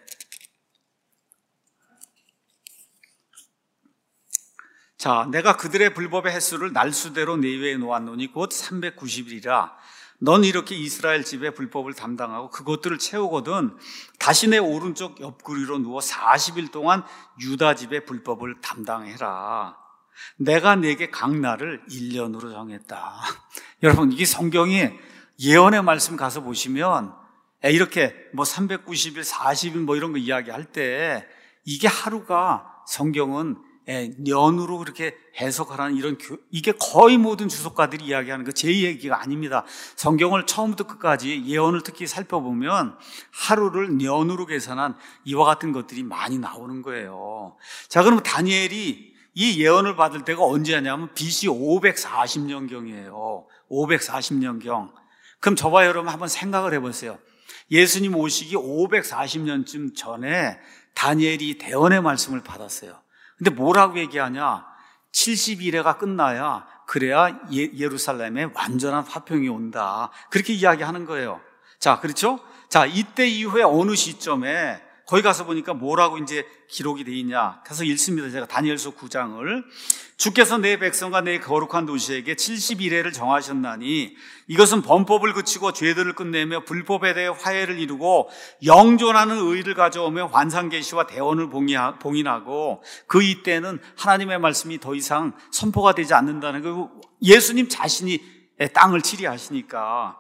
자, 내가 그들의 불법의 횟수를 날수대로 내 위에 놓았노니 곧 390일이라 넌 이렇게 이스라엘 집의 불법을 담당하고 그것들을 채우거든 다시 내 오른쪽 옆구리로 누워 40일 동안 유다 집의 불법을 담당해라. 내가 내게 각 날을 1년으로 정했다. 여러분 이게 성경이 예언의 말씀 가서 보시면 이렇게 390일, 40일 이런 거 이야기할 때 이게 하루가 성경은 년으로 그렇게 해석하라는 이게 거의 모든 주석가들이 이야기하는 거 제 얘기가 아닙니다. 성경을 처음부터 끝까지 예언을 특히 살펴보면 하루를 년으로 계산한 이와 같은 것들이 많이 나오는 거예요. 자, 그럼 다니엘이 이 예언을 받을 때가 언제냐면 BC 540년경이에요. 540년경. 그럼 저와 여러분 한번 생각을 해보세요. 예수님 오시기 540년쯤 전에 다니엘이 대언의 말씀을 받았어요. 근데 뭐라고 얘기하냐? 71회가 끝나야 그래야 예루살렘에 완전한 화평이 온다. 그렇게 이야기하는 거예요. 자, 그렇죠? 자, 이때 이후에 어느 시점에 거기 가서 보니까 뭐라고 이제 기록이 돼 있냐? 그래서 읽습니다. 제가 다니엘서 9장을. 주께서 내 백성과 내 거룩한 도시에게 71회를 정하셨나니 이것은 범법을 그치고 죄들을 끝내며 불법에 대해 화해를 이루고 영존하는 의를 가져오며 환상계시와 대언을 봉인하고 그 이때는 하나님의 말씀이 더 이상 선포가 되지 않는다는 거. 예수님 자신이 땅을 치리하시니까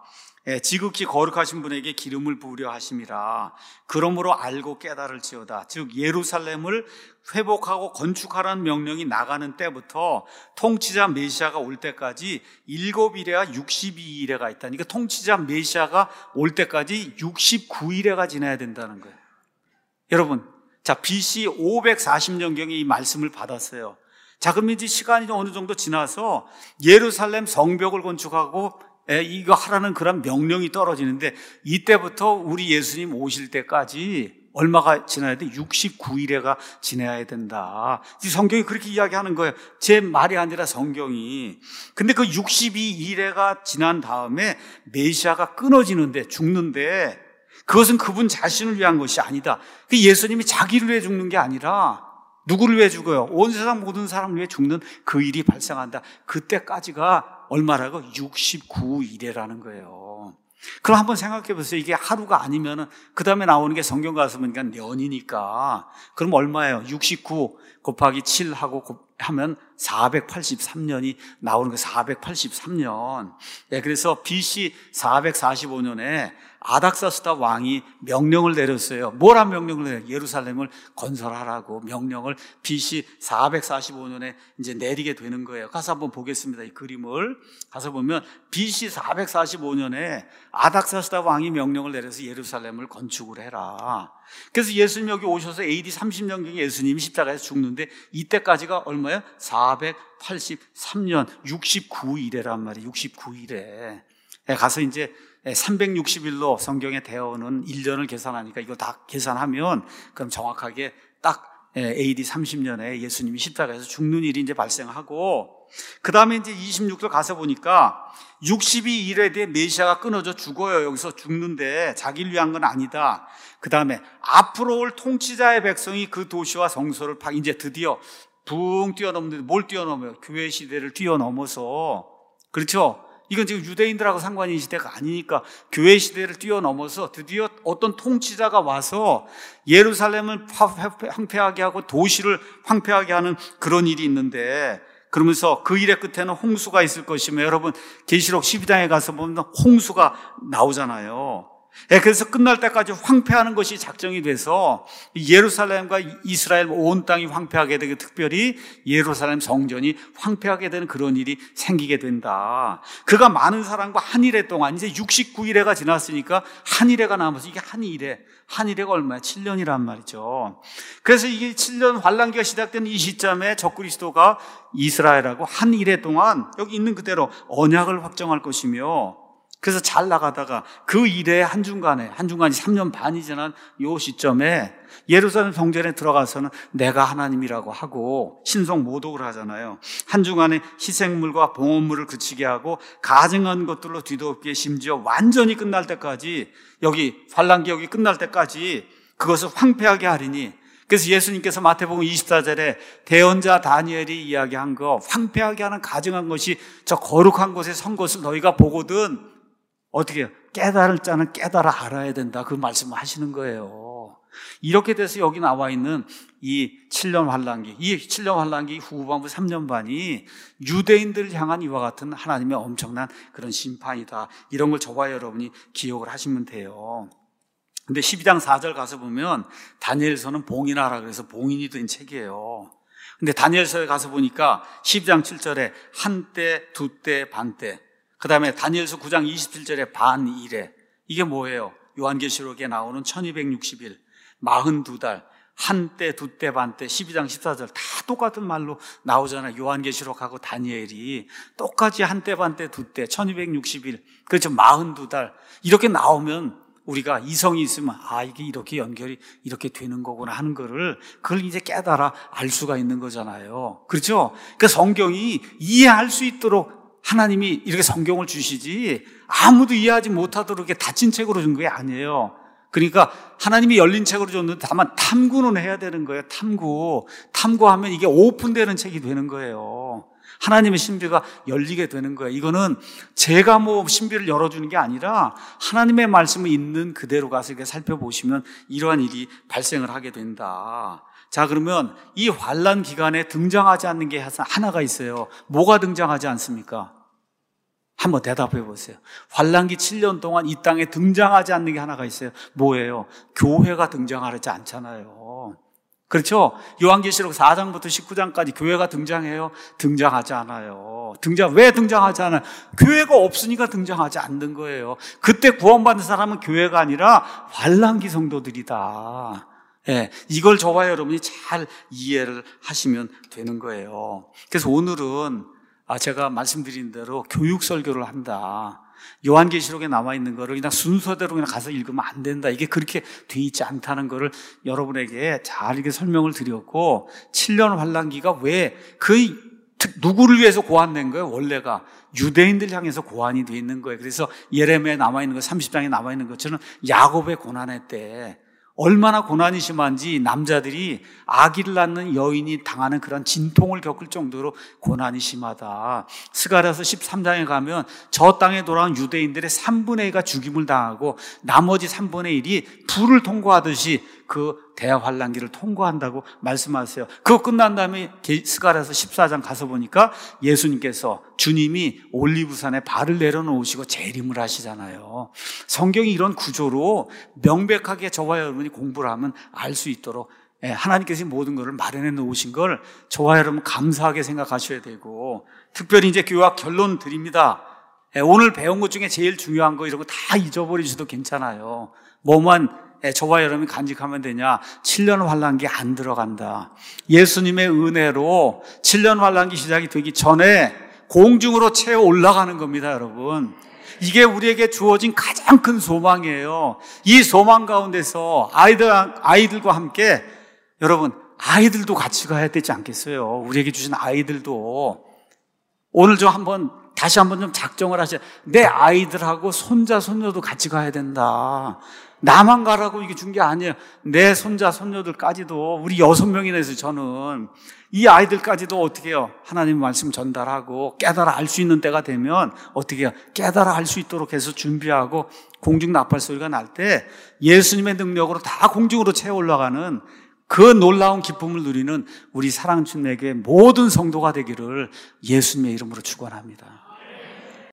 지극히 거룩하신 분에게 기름을 부으려 하심이라. 그러므로 알고 깨달을지어다. 즉 예루살렘을 회복하고 건축하라는 명령이 나가는 때부터 통치자 메시아가 올 때까지 7일에가 62일에가 있다. 그러니까 통치자 메시아가 올 때까지 69일에가 지나야 된다는 거예요. 여러분, 자, BC 540년경에 이 말씀을 받았어요. 자, 그럼 이제 시간이 어느 정도 지나서 예루살렘 성벽을 건축하고 이거 하라는 그런 명령이 떨어지는데, 이때부터 우리 예수님 오실 때까지 얼마가 지나야 돼? 69일에가 지나야 된다. 성경이 그렇게 이야기하는 거예요. 제 말이 아니라 성경이. 근데 그 62일에가 지난 다음에 메시아가 끊어지는데, 죽는데, 그것은 그분 자신을 위한 것이 아니다. 그 예수님이 자기를 위해 죽는 게 아니라 누구를 위해 죽어요? 온 세상 모든 사람을 위해 죽는 그 일이 발생한다. 그때까지가 얼마라고? 69일이라는 거예요. 그럼 한번 생각해 보세요. 이게 하루가 아니면은 그 다음에 나오는 게 성경 가서 보니까 년이니까. 그럼 얼마예요? 69 곱하기 7 하면 483년이 나오는 거예요. 483년. 그래서 BC 445년에 아닥사스다 왕이 명령을 내렸어요. 뭐란 명령을 내려요? 예루살렘을 건설하라고 명령을 BC 445년에 이제 내리게 되는 거예요. 가서 한번 보겠습니다. 이 그림을 가서 보면 BC 445년에 아닥사스다 왕이 명령을 내려서 예루살렘을 건축을 해라. 그래서 예수님 여기 오셔서 AD 30년경에 예수님이 십자가에서 죽는데, 이때까지가 얼마예요? 483년 69일에란 말이에요. 69일에 가서 이제 360일로 성경에 되어오는 1년을 계산하니까 이거 다 계산하면 그럼 정확하게 딱 AD 30년에 예수님이 십자가에서 죽는 일이 이제 발생하고, 그 다음에 이제 26절 가서 보니까 62일에 대해 메시아가 끊어져 죽어요. 여기서 죽는데 자기를 위한 건 아니다. 그 다음에 앞으로 올 통치자의 백성이 그 도시와 성소를 이제 드디어 붕 뛰어넘는데, 뭘 뛰어넘어요? 교회 시대를 뛰어넘어서. 그렇죠? 이건 지금 유대인들하고 상관이 있는 시대가 아니니까 교회 시대를 뛰어넘어서 드디어 어떤 통치자가 와서 예루살렘을 황폐하게 하고 도시를 황폐하게 하는 그런 일이 있는데, 그러면서 그 일의 끝에는 홍수가 있을 것이며, 여러분 계시록 12장에 가서 보면 홍수가 나오잖아요. 그래서 끝날 때까지 황폐하는 것이 작정이 돼서 예루살렘과 이스라엘 온 땅이 황폐하게 되고, 특별히 예루살렘 성전이 황폐하게 되는 그런 일이 생기게 된다. 그가 많은 사람과 한 일해 동안, 이제 69일에가 지났으니까 한 일해가 남아서, 이게 한 일해가 얼마야? 7년이란 말이죠. 그래서 이게 7년 환란기가 시작된 이 시점에 적그리스도가 이스라엘하고 한 일해 동안 여기 있는 그대로 언약을 확정할 것이며, 그래서 잘 나가다가 그 일에 한중간이 3년 반이 지난 이 시점에 예루살렘 성전에 들어가서는 내가 하나님이라고 하고 신성 모독을 하잖아요. 한중간에 희생물과 봉헌물을 그치게 하고 가증한 것들로 뒤덮게, 심지어 완전히 끝날 때까지, 여기 환란기 여기 끝날 때까지 그것을 황폐하게 하리니. 그래서 예수님께서 마태복음 24절에 대언자 다니엘이 이야기한 거, 황폐하게 하는 가증한 것이 저 거룩한 곳에 선 것을 너희가 보거든 어떻게 해요? 깨달을 자는 깨달아 알아야 된다. 그 말씀을 하시는 거예요. 이렇게 돼서 여기 나와 있는 이 7년 환란기, 이 7년 환란기 후반부 3년 반이 유대인들을 향한 이와 같은 하나님의 엄청난 그런 심판이다. 이런 걸 저와 여러분이 기억을 하시면 돼요. 근데 12장 4절 가서 보면 다니엘서는 봉인하라 그래서 봉인이 된 책이에요. 근데 다니엘서에 가서 보니까 12장 7절에 한때, 두때, 반때, 그 다음에 다니엘서 9장 27절에 반일에, 이게 뭐예요? 요한계시록에 나오는 1260일, 42달, 한때, 두때, 반때, 12장 14절 다 똑같은 말로 나오잖아요. 요한계시록하고 다니엘이 똑같이 한때, 반때, 두때, 1260일, 그렇죠? 42달 이렇게 나오면 우리가 이성이 있으면 이게 이렇게 연결이 이렇게 되는 거구나 하는 거를, 그걸 이제 깨달아 알 수가 있는 거잖아요. 그렇죠? 그러니까 성경이 이해할 수 있도록 하나님이 이렇게 성경을 주시지, 아무도 이해하지 못하도록 이렇게 닫힌 책으로 준 게 아니에요. 그러니까 하나님이 열린 책으로 줬는데 다만 탐구는 해야 되는 거예요. 탐구하면 이게 오픈되는 책이 되는 거예요. 하나님의 신비가 열리게 되는 거예요. 이거는 제가 신비를 열어주는 게 아니라 하나님의 말씀을 있는 그대로 가서 이렇게 살펴보시면 이러한 일이 발생을 하게 된다. 자, 그러면 이 환란 기간에 등장하지 않는 게 하나가 있어요. 뭐가 등장하지 않습니까? 한번 대답해 보세요. 환란기 7년 동안 이 땅에 등장하지 않는 게 하나가 있어요. 뭐예요? 교회가 등장하지 않잖아요. 그렇죠? 요한계시록 4장부터 19장까지 교회가 등장해요? 등장하지 않아요. 왜 등장하지 않아요? 교회가 없으니까 등장하지 않는 거예요. 그때 구원받는 사람은 교회가 아니라 환란기 성도들이다. 예, 이걸 저와 여러분이 잘 이해를 하시면 되는 거예요. 그래서 오늘은 제가 말씀드린 대로 교육 설교를 한다. 요한계시록에 남아있는 거를 그냥 순서대로 그냥 가서 읽으면 안 된다. 이게 그렇게 돼 있지 않다는 거를 여러분에게 잘 이렇게 설명을 드렸고, 7년 환란기가 왜 누구를 위해서 고안된 거예요? 원래가 유대인들 향해서 고안이 돼 있는 거예요. 그래서 예레미야에 남아있는 거, 30장에 남아있는 것처럼 야곱의 고난의 때 얼마나 고난이 심한지 남자들이 아기를 낳는 여인이 당하는 그런 진통을 겪을 정도로 고난이 심하다. 스가랴서 13장에 가면 저 땅에 돌아온 유대인들의 3분의 2가 죽임을 당하고 나머지 3분의 1이 불을 통과하듯이 그 대환란기를 통과한다고 말씀하세요. 그거 끝난 다음에 스가랴서 14장 가서 보니까 예수님께서, 주님이 올리브산에 발을 내려놓으시고 재림을 하시잖아요. 성경이 이런 구조로 명백하게 저와 여러분이 공부를 하면 알 수 있도록 하나님께서 모든 것을 마련해 놓으신 걸 저와 여러분 감사하게 생각하셔야 되고, 특별히 이제 교학 결론 드립니다. 오늘 배운 것 중에 제일 중요한 거 이런 거 다 잊어버리셔도 괜찮아요. 뭐만 저와 여러분이 간직하면 되냐? 7년 환란기 안 들어간다. 예수님의 은혜로 7년 환란기 시작이 되기 전에 공중으로 채워 올라가는 겁니다, 여러분. 이게 우리에게 주어진 가장 큰 소망이에요. 이 소망 가운데서 아이들과 함께, 여러분, 아이들도 같이 가야 되지 않겠어요? 우리에게 주신 아이들도 오늘 다시 한번 좀 작정을 하셔야, 내 아이들하고 손자, 손녀도 같이 가야 된다. 나만 가라고 이게 준 게 아니에요. 내 손자, 손녀들까지도, 우리 6명이나 해서 저는 이 아이들까지도 어떻게 해요? 하나님 말씀 전달하고 깨달아 알 수 있는 때가 되면 어떻게 해요? 깨달아 알 수 있도록 해서 준비하고, 공중 나팔 소리가 날 때 예수님의 능력으로 다 공중으로 채워 올라가는 그 놀라운 기쁨을 누리는 우리 사랑주님에게 모든 성도가 되기를 예수님의 이름으로 축원합니다.